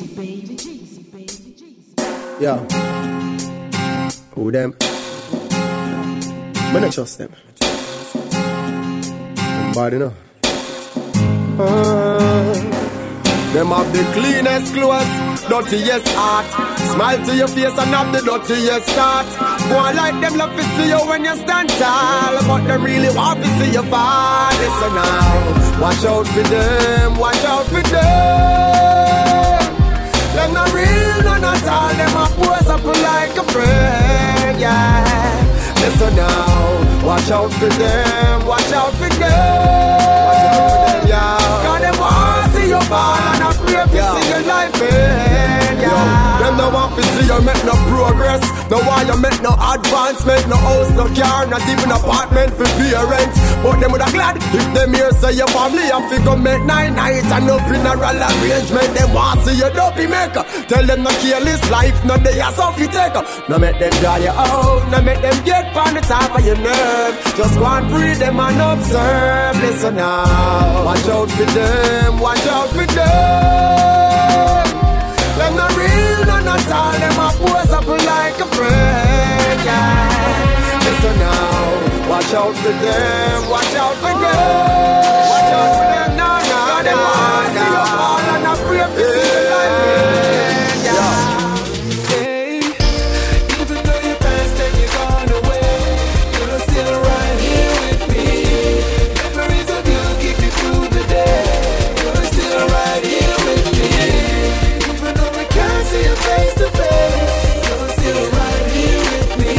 Yeah. Who them? I don't trust them. I'm bad enough. Them have the cleanest clothes, dirtiest heart. Smile to your face and have the dirtiest start. Go on like them love to see you when you stand tall, but them really want to see you fall. Listen now, watch out for them, watch out for them. Them not real, none at all. Them a pose up like a friend, yeah. Listen now, watch out for them, watch out for them, yeah. Cause them want to see you fall and a pray to see your life end, yeah. Them no want to see you make no progress. No why you make no advancement, no house, no car, not even apartment for parents. But them woulda glad if them here say your family have to go make 9 nights and no funeral arrangement. Them want see you dopey maker. Tell them no careless life, no day as off you take. No make them die you out, no make them get on the top of your nerve. Just go and breathe them and observe. Listen now, watch out for them, watch out for them. Them not real, no not all. Them a pose up like a friend, yeah. Listen now, watch out for them, watch out for them. Watch out for them, no, no, them want to see you fall and a pray for see you like me, yeah. Hey, even though you passed and you're gone away, you're still right here with me. Memories of you keep me through the day. You're still right here with me. Even though I can't see you face to face, you're still right here with me.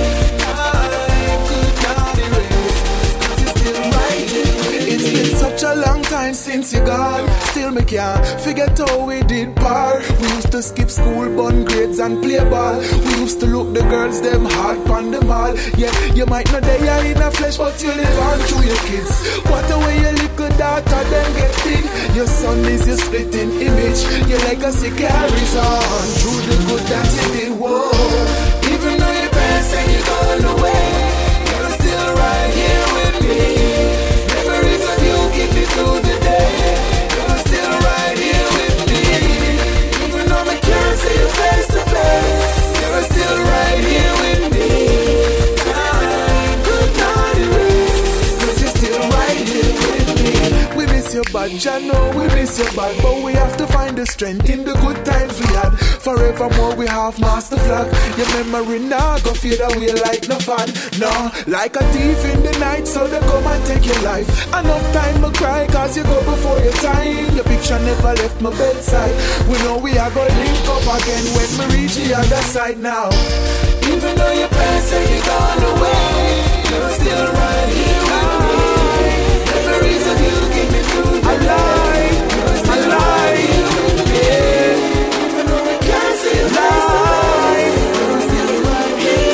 I could not erase, 'cause you're still right here with me. It's been such a long time since you gone. Still me can't forget how we did part. We used to skip school, bun grades and play ball. We used to look the girls them hard pon the mall. Yeah, you might not die in a flesh, but you live on through your kids. What a way your little daughter then get big. Your son is your splitting image. Your legacy carries on through the good that you did. Whoa, even though you pass and you're gone away, you're still right here with me. Memories of you keep me through the day. You're still right here with me. Even though I can't see you face to face, you're still right here with me. Time could not erase, 'cause you're still right here with me. We miss your bad, I know we miss your bad, but we have to find the strength in the good times we had. Forevermore we have master flag. Your memory now go fade away like no fun. No, like a thief in the night, so they come and take your life. Enough time to cry, 'cause you go before your time. Your picture never left my bedside. We know we are gonna link up again when we reach the other side now. Even though you pass and you're gone away, you're still right here with me. Memories of you keep me through the day. You're still right here with me. Even though I can't see your face to face, you're still right here.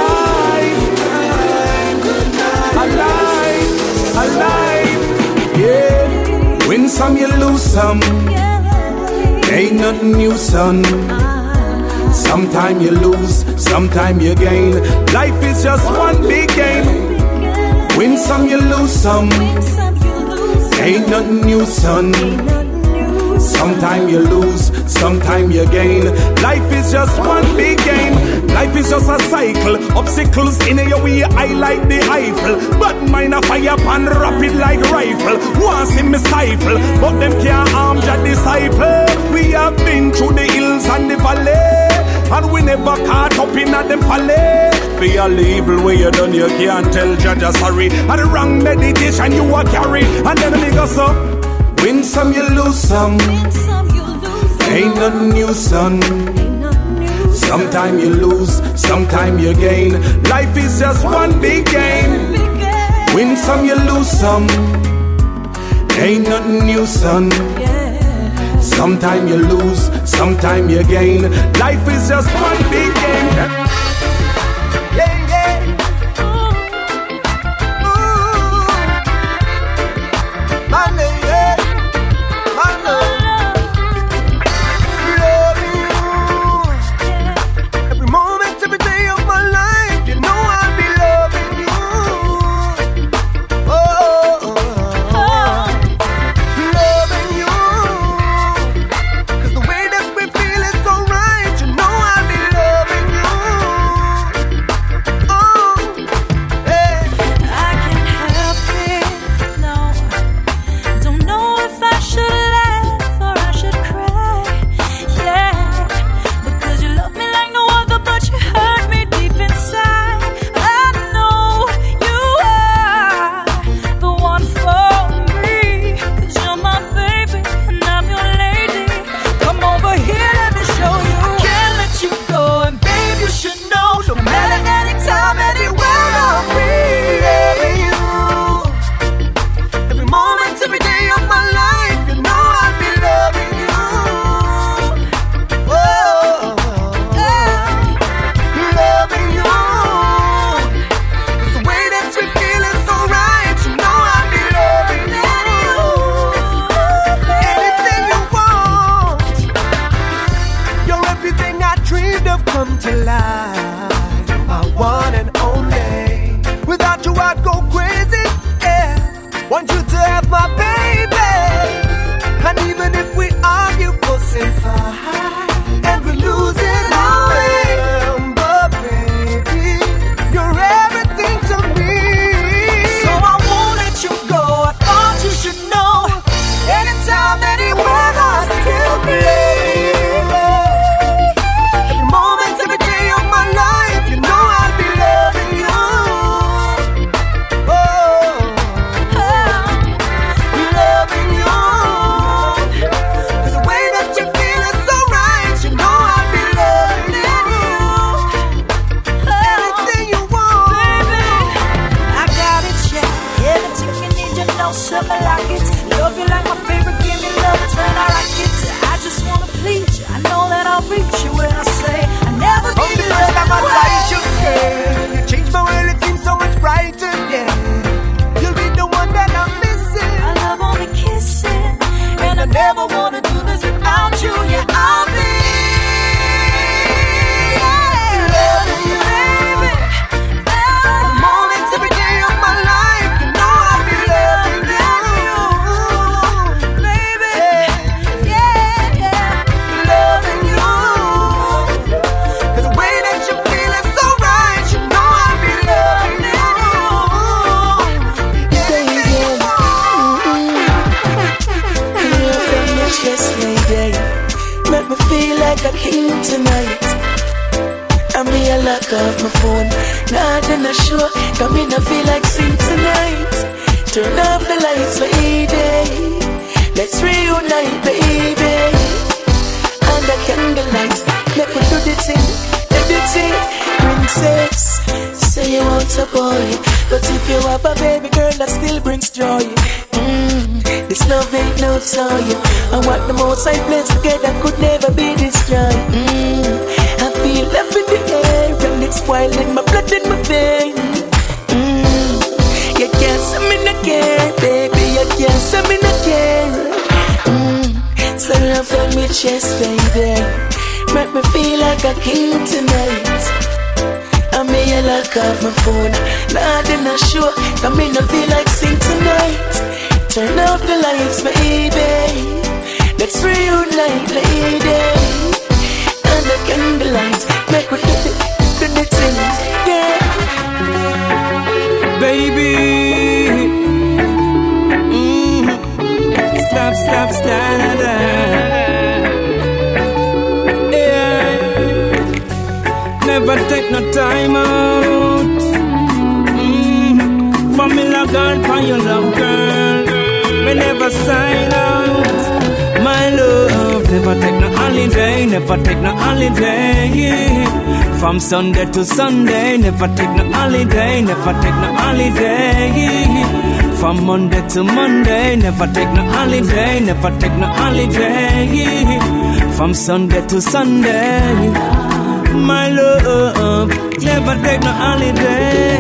Alive, yeah. Win some, you lose some. Ain't nothing new, son. Sometime you lose, sometime you gain. Life is just one big game. Win some, you lose some. Ain't nothing new, son. Sometime you lose, sometime you gain. Life is just one big game. Life is just a cycle. Obstacles in your way, I like the Eiffel. But mine a fire pan rapid like rifle. Once in me stifle, but them can't harm your disciple. We have been through the hills and the valley, and we never caught up in a them folly. For all the evil way you done, you can't tell Jaja sorry. And the wrong meditation you a carry, and then me go so. Win some, you lose some. Ain't nothing new, son. Sometime you lose, sometime you gain. Life is just one big game. Win some, you lose some. Ain't nothing new, son. Sometime you lose, sometime you gain. Life is just one big game. Cause the way that we feel is so right, you know I'll be loving you. never wanna do this without you. Yeah, I'll be loving you, baby. The moments every day of my life, you know I'll be loving you, baby. Yeah, loving you. 'Cause the way that you feel is so right, you know I'll be loving you. Yes, lady, make me feel like a king tonight. I mean, I lock off my phone, not in a show. Come in, I feel like sing tonight. Turn off the lights, lady. Let's reunite, baby. Under candlelight, make me do the thing, princess. Say you want a boy, but if you have a baby girl, that still brings joy. This love ain't no toy, and what the most I bless together could never be destroyed. I feel love in the air, and it's boiling my blood in my veins. You can't say me no care, baby, you can't say me no care. So love on me chest, baby, make me feel like a king tonight. I may lock off my phone, not in a show. Come in, I feel like sing tonight. Turn off the lights, baby. Let's reunite, lady. And the candlelight, make we do the things, yeah. Baby, stop, yeah. Never take no time out. For me, love God, for your love, girl. Me never sign out. My love, never take no holiday, never take no holiday. From Sunday to Sunday, never take no holiday, never take no holiday. From Monday to Monday, never take no holiday, never take no holiday. From Sunday to Sunday, my love, never take no holiday.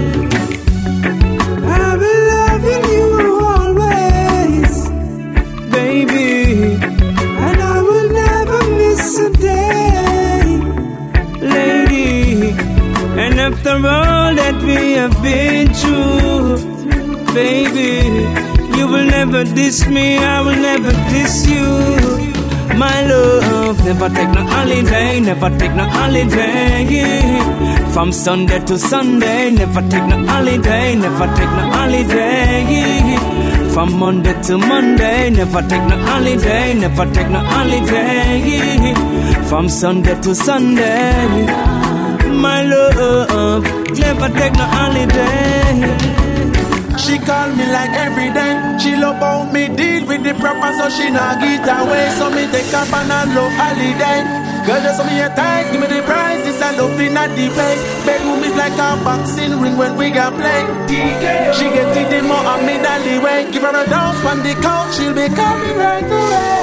I've been loving you always, baby, and I will never miss a day, lady. And after all that we have been through, baby, you will never diss me, I will never diss you. My love, never take no holiday, never take no holiday. From Sunday to Sunday, never take no holiday, never take no holiday. From Monday to Monday, never take no holiday, never take no holiday. From Sunday to Sunday, my love, never take no holiday. She call me like every day. She love about me, deal with the proper, so she not get away. So me take up on a low holiday. Girl, just me a tight, give me the prize. This a love in a deep way. Bedroom is like a boxing ring when we got play. She get it the more on me dolly way. Give her a dance on the couch, she'll be coming right away.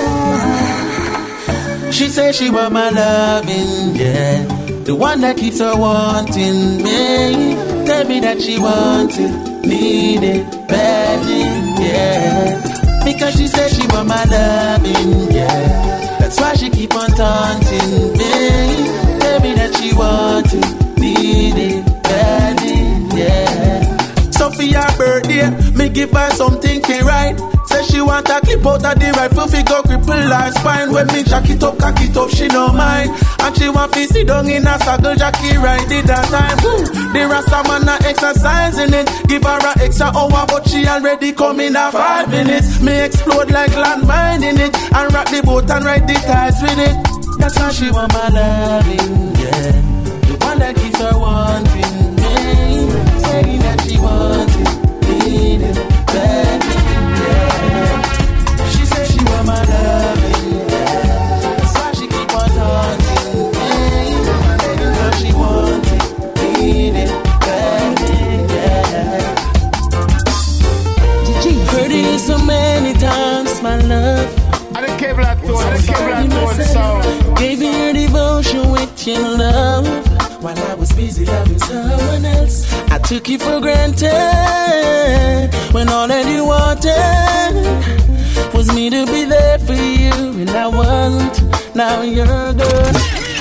She say she want my loving, yeah. The one that keeps her wanting me. Tell me that she wants it, need it badly, yeah. Because she said she want my loving, yeah. That's why she keep on taunting me. Tell me that she wants it, need it badly, yeah. So for your birthday, me give her something to write. Say she want a clip out of the rifle, fi go cripple her spine. When me jack it up, cock it up, she no mind. And she want to sit down in a saddle, Jackie ride it that time. The Rasta man a exercising it. Give her an extra hour, but she already come in a 5 minutes. Me explode like landmine in it, and rock the boat and ride the tides with it. That's why she want my loving, yeah. The one that keeps her wanting me. Saying that she wants it, need it, badly, yeah. She said she want my loving, yeah. That's why she keep on taunting me. Because she wants it, need it, badly, yeah. Heard it so many times, my love. I didn't care black to it, gave you your devotion with your love. While I was busy loving someone else, I took you for granted. When all that you wanted was Was me to be there for you, and I wasn't. Now you're gone.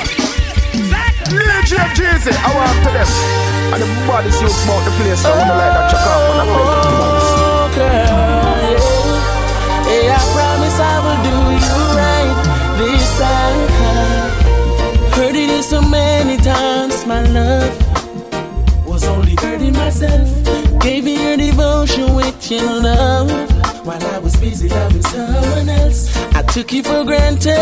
DJ Jeezy, I want to them. And the body suit about the place, so I wanna like that check out on the plate. Oh, girl, yeah. Hey, I promise I will do you right this time. Heard it so many times, my love was only hurting myself. Gave you your devotion with your love while I was busy loving someone else. I took you for granted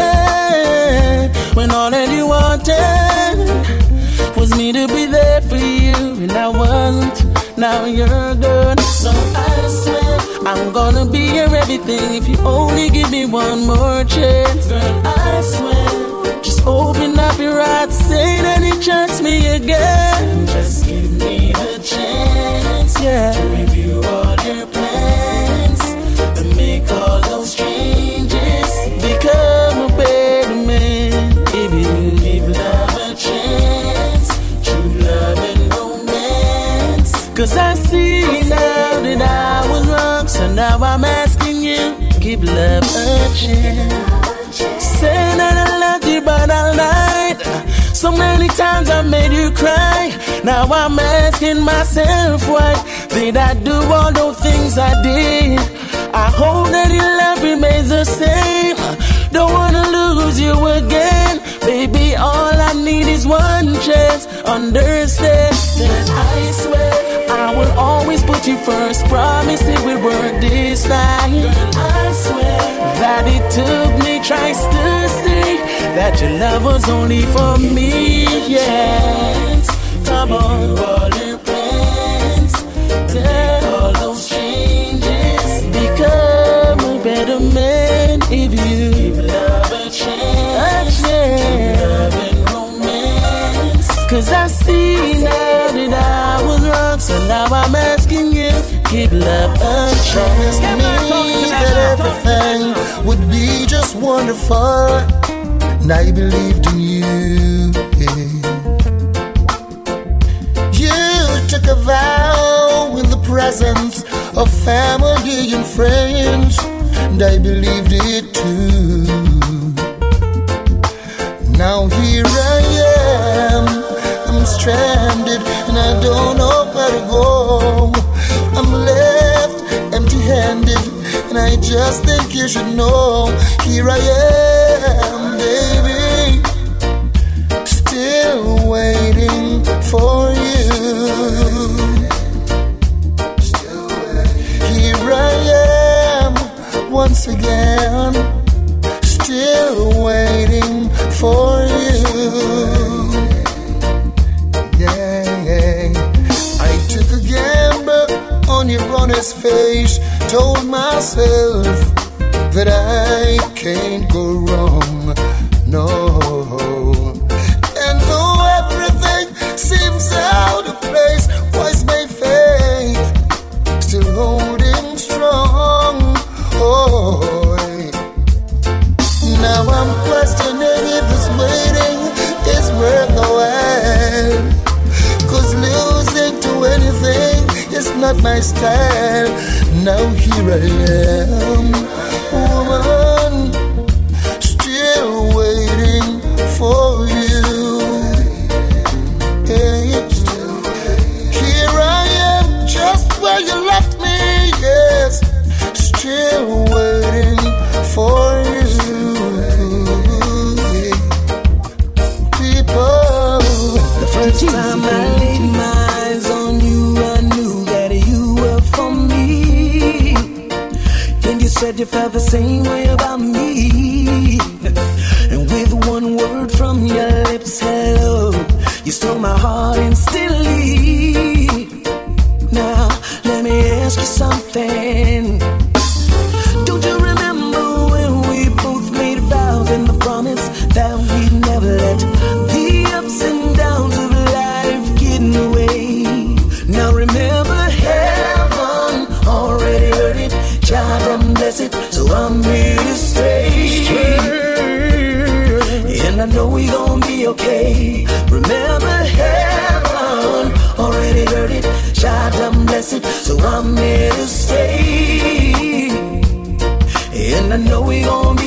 when all that you wanted was me to be there for you, and I wasn't. Now you're gone. So I swear I'm gonna be your everything if you only give me one more chance. Girl, I swear, just open up your heart, say that you trust me again. Just give me the chance, yeah, to review all your plans and make all those changes. Become a better man if you give love a chance. True love and romance. Cause I see now that I was wrong, so now I'm asking you, give love a chance. Say that I loved you but I lied. So many times I made you cry. Now I'm asking myself, why did I do all those things I did? I hope that your love remains the same. Don't wanna lose you again. Baby, all I need is one chance. Understand that I swear I will always put you first. Promise it will work this time. I swear that it took me tries to see that your love was only for me. Yes, come on, all your plans, take all those changes. Become a better man if you give love a chance. Love and romance. Cause I see now that I was wrong, so now I'm asking you, give love a chance. Promise me that everything would be just wonderful, and I believed in you. You took a vow in the presence of family and friends, and I believed it too. Now here I am, I'm stranded and I don't know where to go. I'm left empty-handed and I just think you should know. Here I am, baby, still waiting for you. Here I am, once again, still waiting for you. Yeah, I took a gamble on your honest face, told myself that I can't go wrong, no. And though everything seems out of place, why's my faith still holding strong? Oh, now I'm questioning if this waiting is worth the while. Cause losing to anything is not my style. Now here I am, woman, still waiting for you. Hey, here I am, just where you left me, yes, still waiting for you. The first time I laid my eyes on you, I knew that you were for me.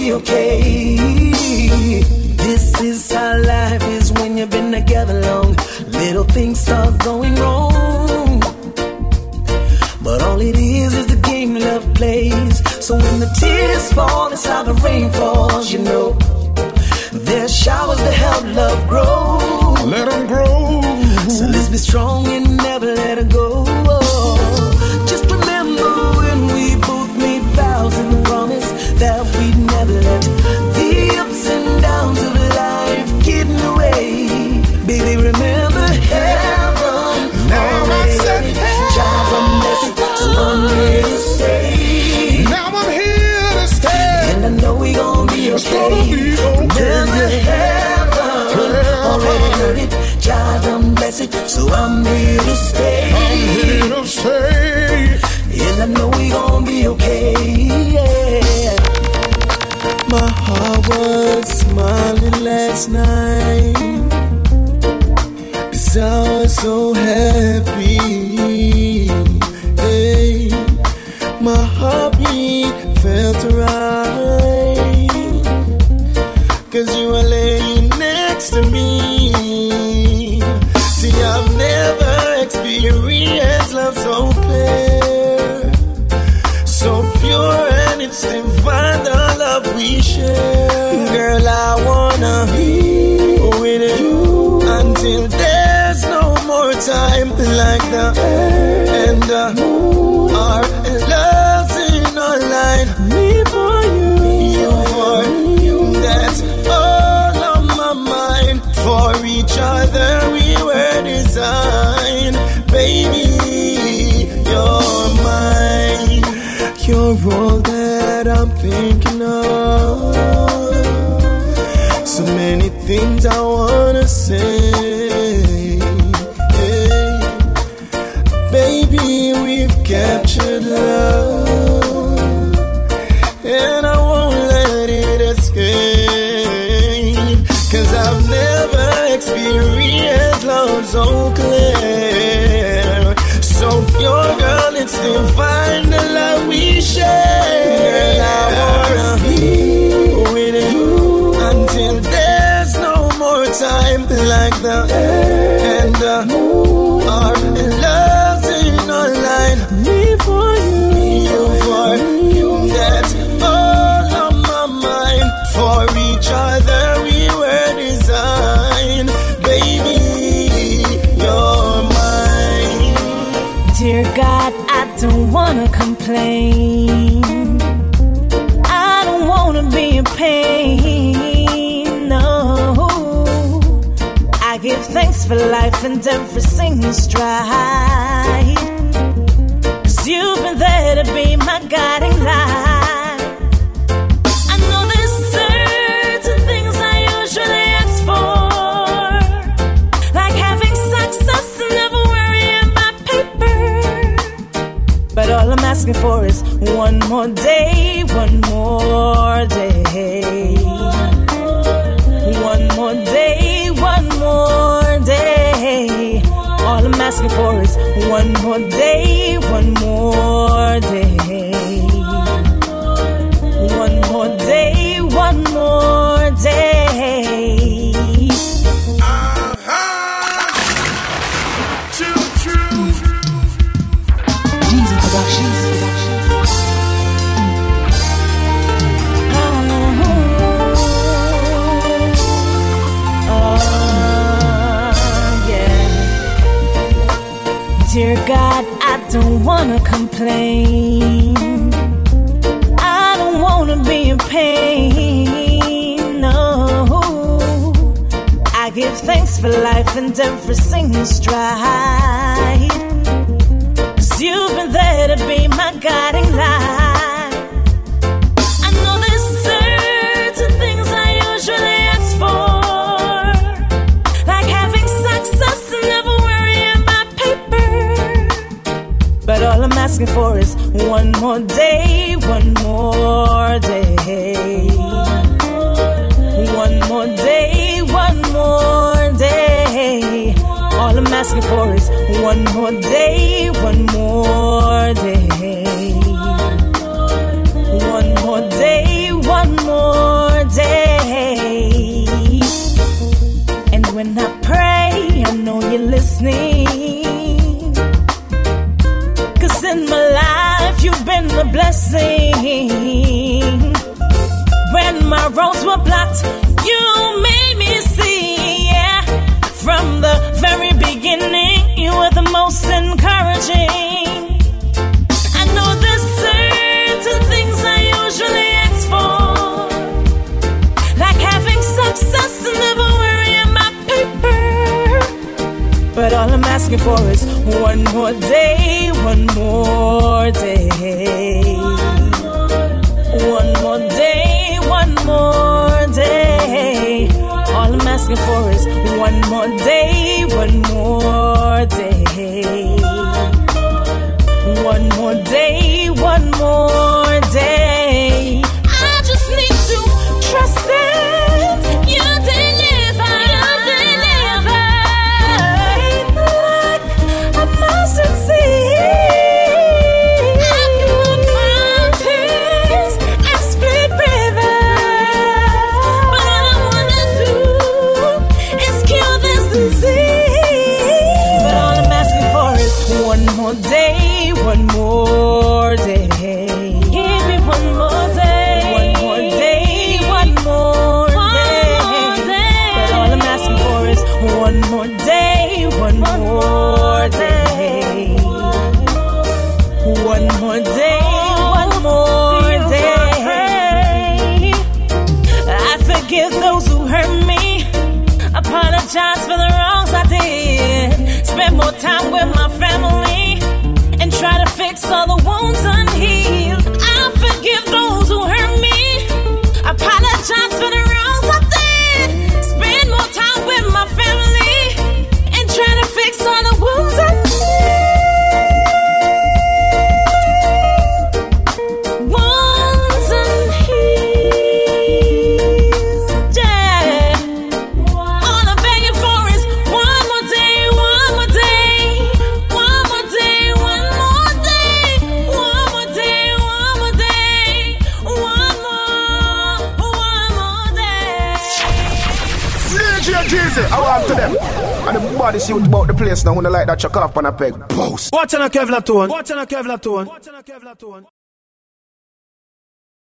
be okay. This is how life is when you've been together long. Little things start going wrong, but all it is the game love plays. So when the tears fall, it's how the rain falls, you know. There's showers to help love grow. Let them grow. So let's be strong and never let it go. Just remember when we both made vows and promise that we'd never let the ups and downs of life get in the way. Baby, remember heaven. Now I said child from blessed, so I'm here to stay. Now I'm here to stay. And I know we gon' be okay. Remember heaven. Already heard it. Child, I'm blessed, so I'm here to stay. I'm here to stay. And I know we gon' be okay, yeah. My heart was smiling last night, 'cause I was so happy. Hey, my heartbeat felt right, 'cause you were laying next to me. See, I've never experienced love so clear, so pure, and it's divine, the love we share. Girl, I wanna be with you until there's no more time, like the air and the moon. Our love's in our line. Me for you, you for you. That's all on my mind. For each other we were designed. Baby, you're mine. You're all that I'm thinking of. So many things I wanna say. Hey, baby, we've captured love, and I won't let it escape. 'Cause I've never experienced love so clear, so pure, girl, it's divine, the love we share. Girl, I wanna be with you until there's no more time, like the air and the moon. Our love's in our line. Me for you, you for you. That's all on my mind. For each other we were designed. Baby, you're mine. Dear God, I don't wanna complain. I don't wanna be in pain, no. I give thanks for life and every single stride, 'cause you've been there to be my guiding light. I know there's certain things I usually ask for, like having success and never worrying about paper. But all I'm asking for is one more day, one more day. One more day, one more day. All I'm asking for is one more day, one more day. One more day, one more day. Jesus Productions. Dear God, I don't wanna complain. I don't wanna be in pain, no. I give thanks for life and every single stride, 'cause you've been there to be my guiding light. I know there's certain things I usually ask for, like having success and never worrying about paper. But all I'm asking for is one more day, one more day. One more day, one more day. All I'm asking for is one more day, one more day. One more day, one more my roads were blocked, you made me see, yeah. From the very beginning, you were the most encouraging. I know there's certain things I usually ask for, like having success and never worrying my paper. But all I'm asking for is one more day, one more day. One more day, one more day. All I'm asking for is one more day, one more day. One more day, one more day. I just need to trust that you deliver, like a mustard seed. One more day, one more day. Give me one more day. One more day, one more day. But all I'm asking for is one more day, one more day. One more day, one more day. I forgive those who hurt me. Apologize for the wrongs I did. Spend more time with my family and try to fix all the wounds unhealed. I forgive those who hurt me. Apologize for the wrongs I did. Spend more time with my family and try to fix all the wounds unhealed. Wounds unhealed, yeah. All I'm begging for is one more day, one more day. One more day, one more day. One more day, one more day. One more day. DJ Jeezy, I want to them. And the body suit about the place now when I like that chuck off on a peg. Boast. Watch on a Kevlar tone. Watch on a Kevlar tone. Watch on a Kevlar tone.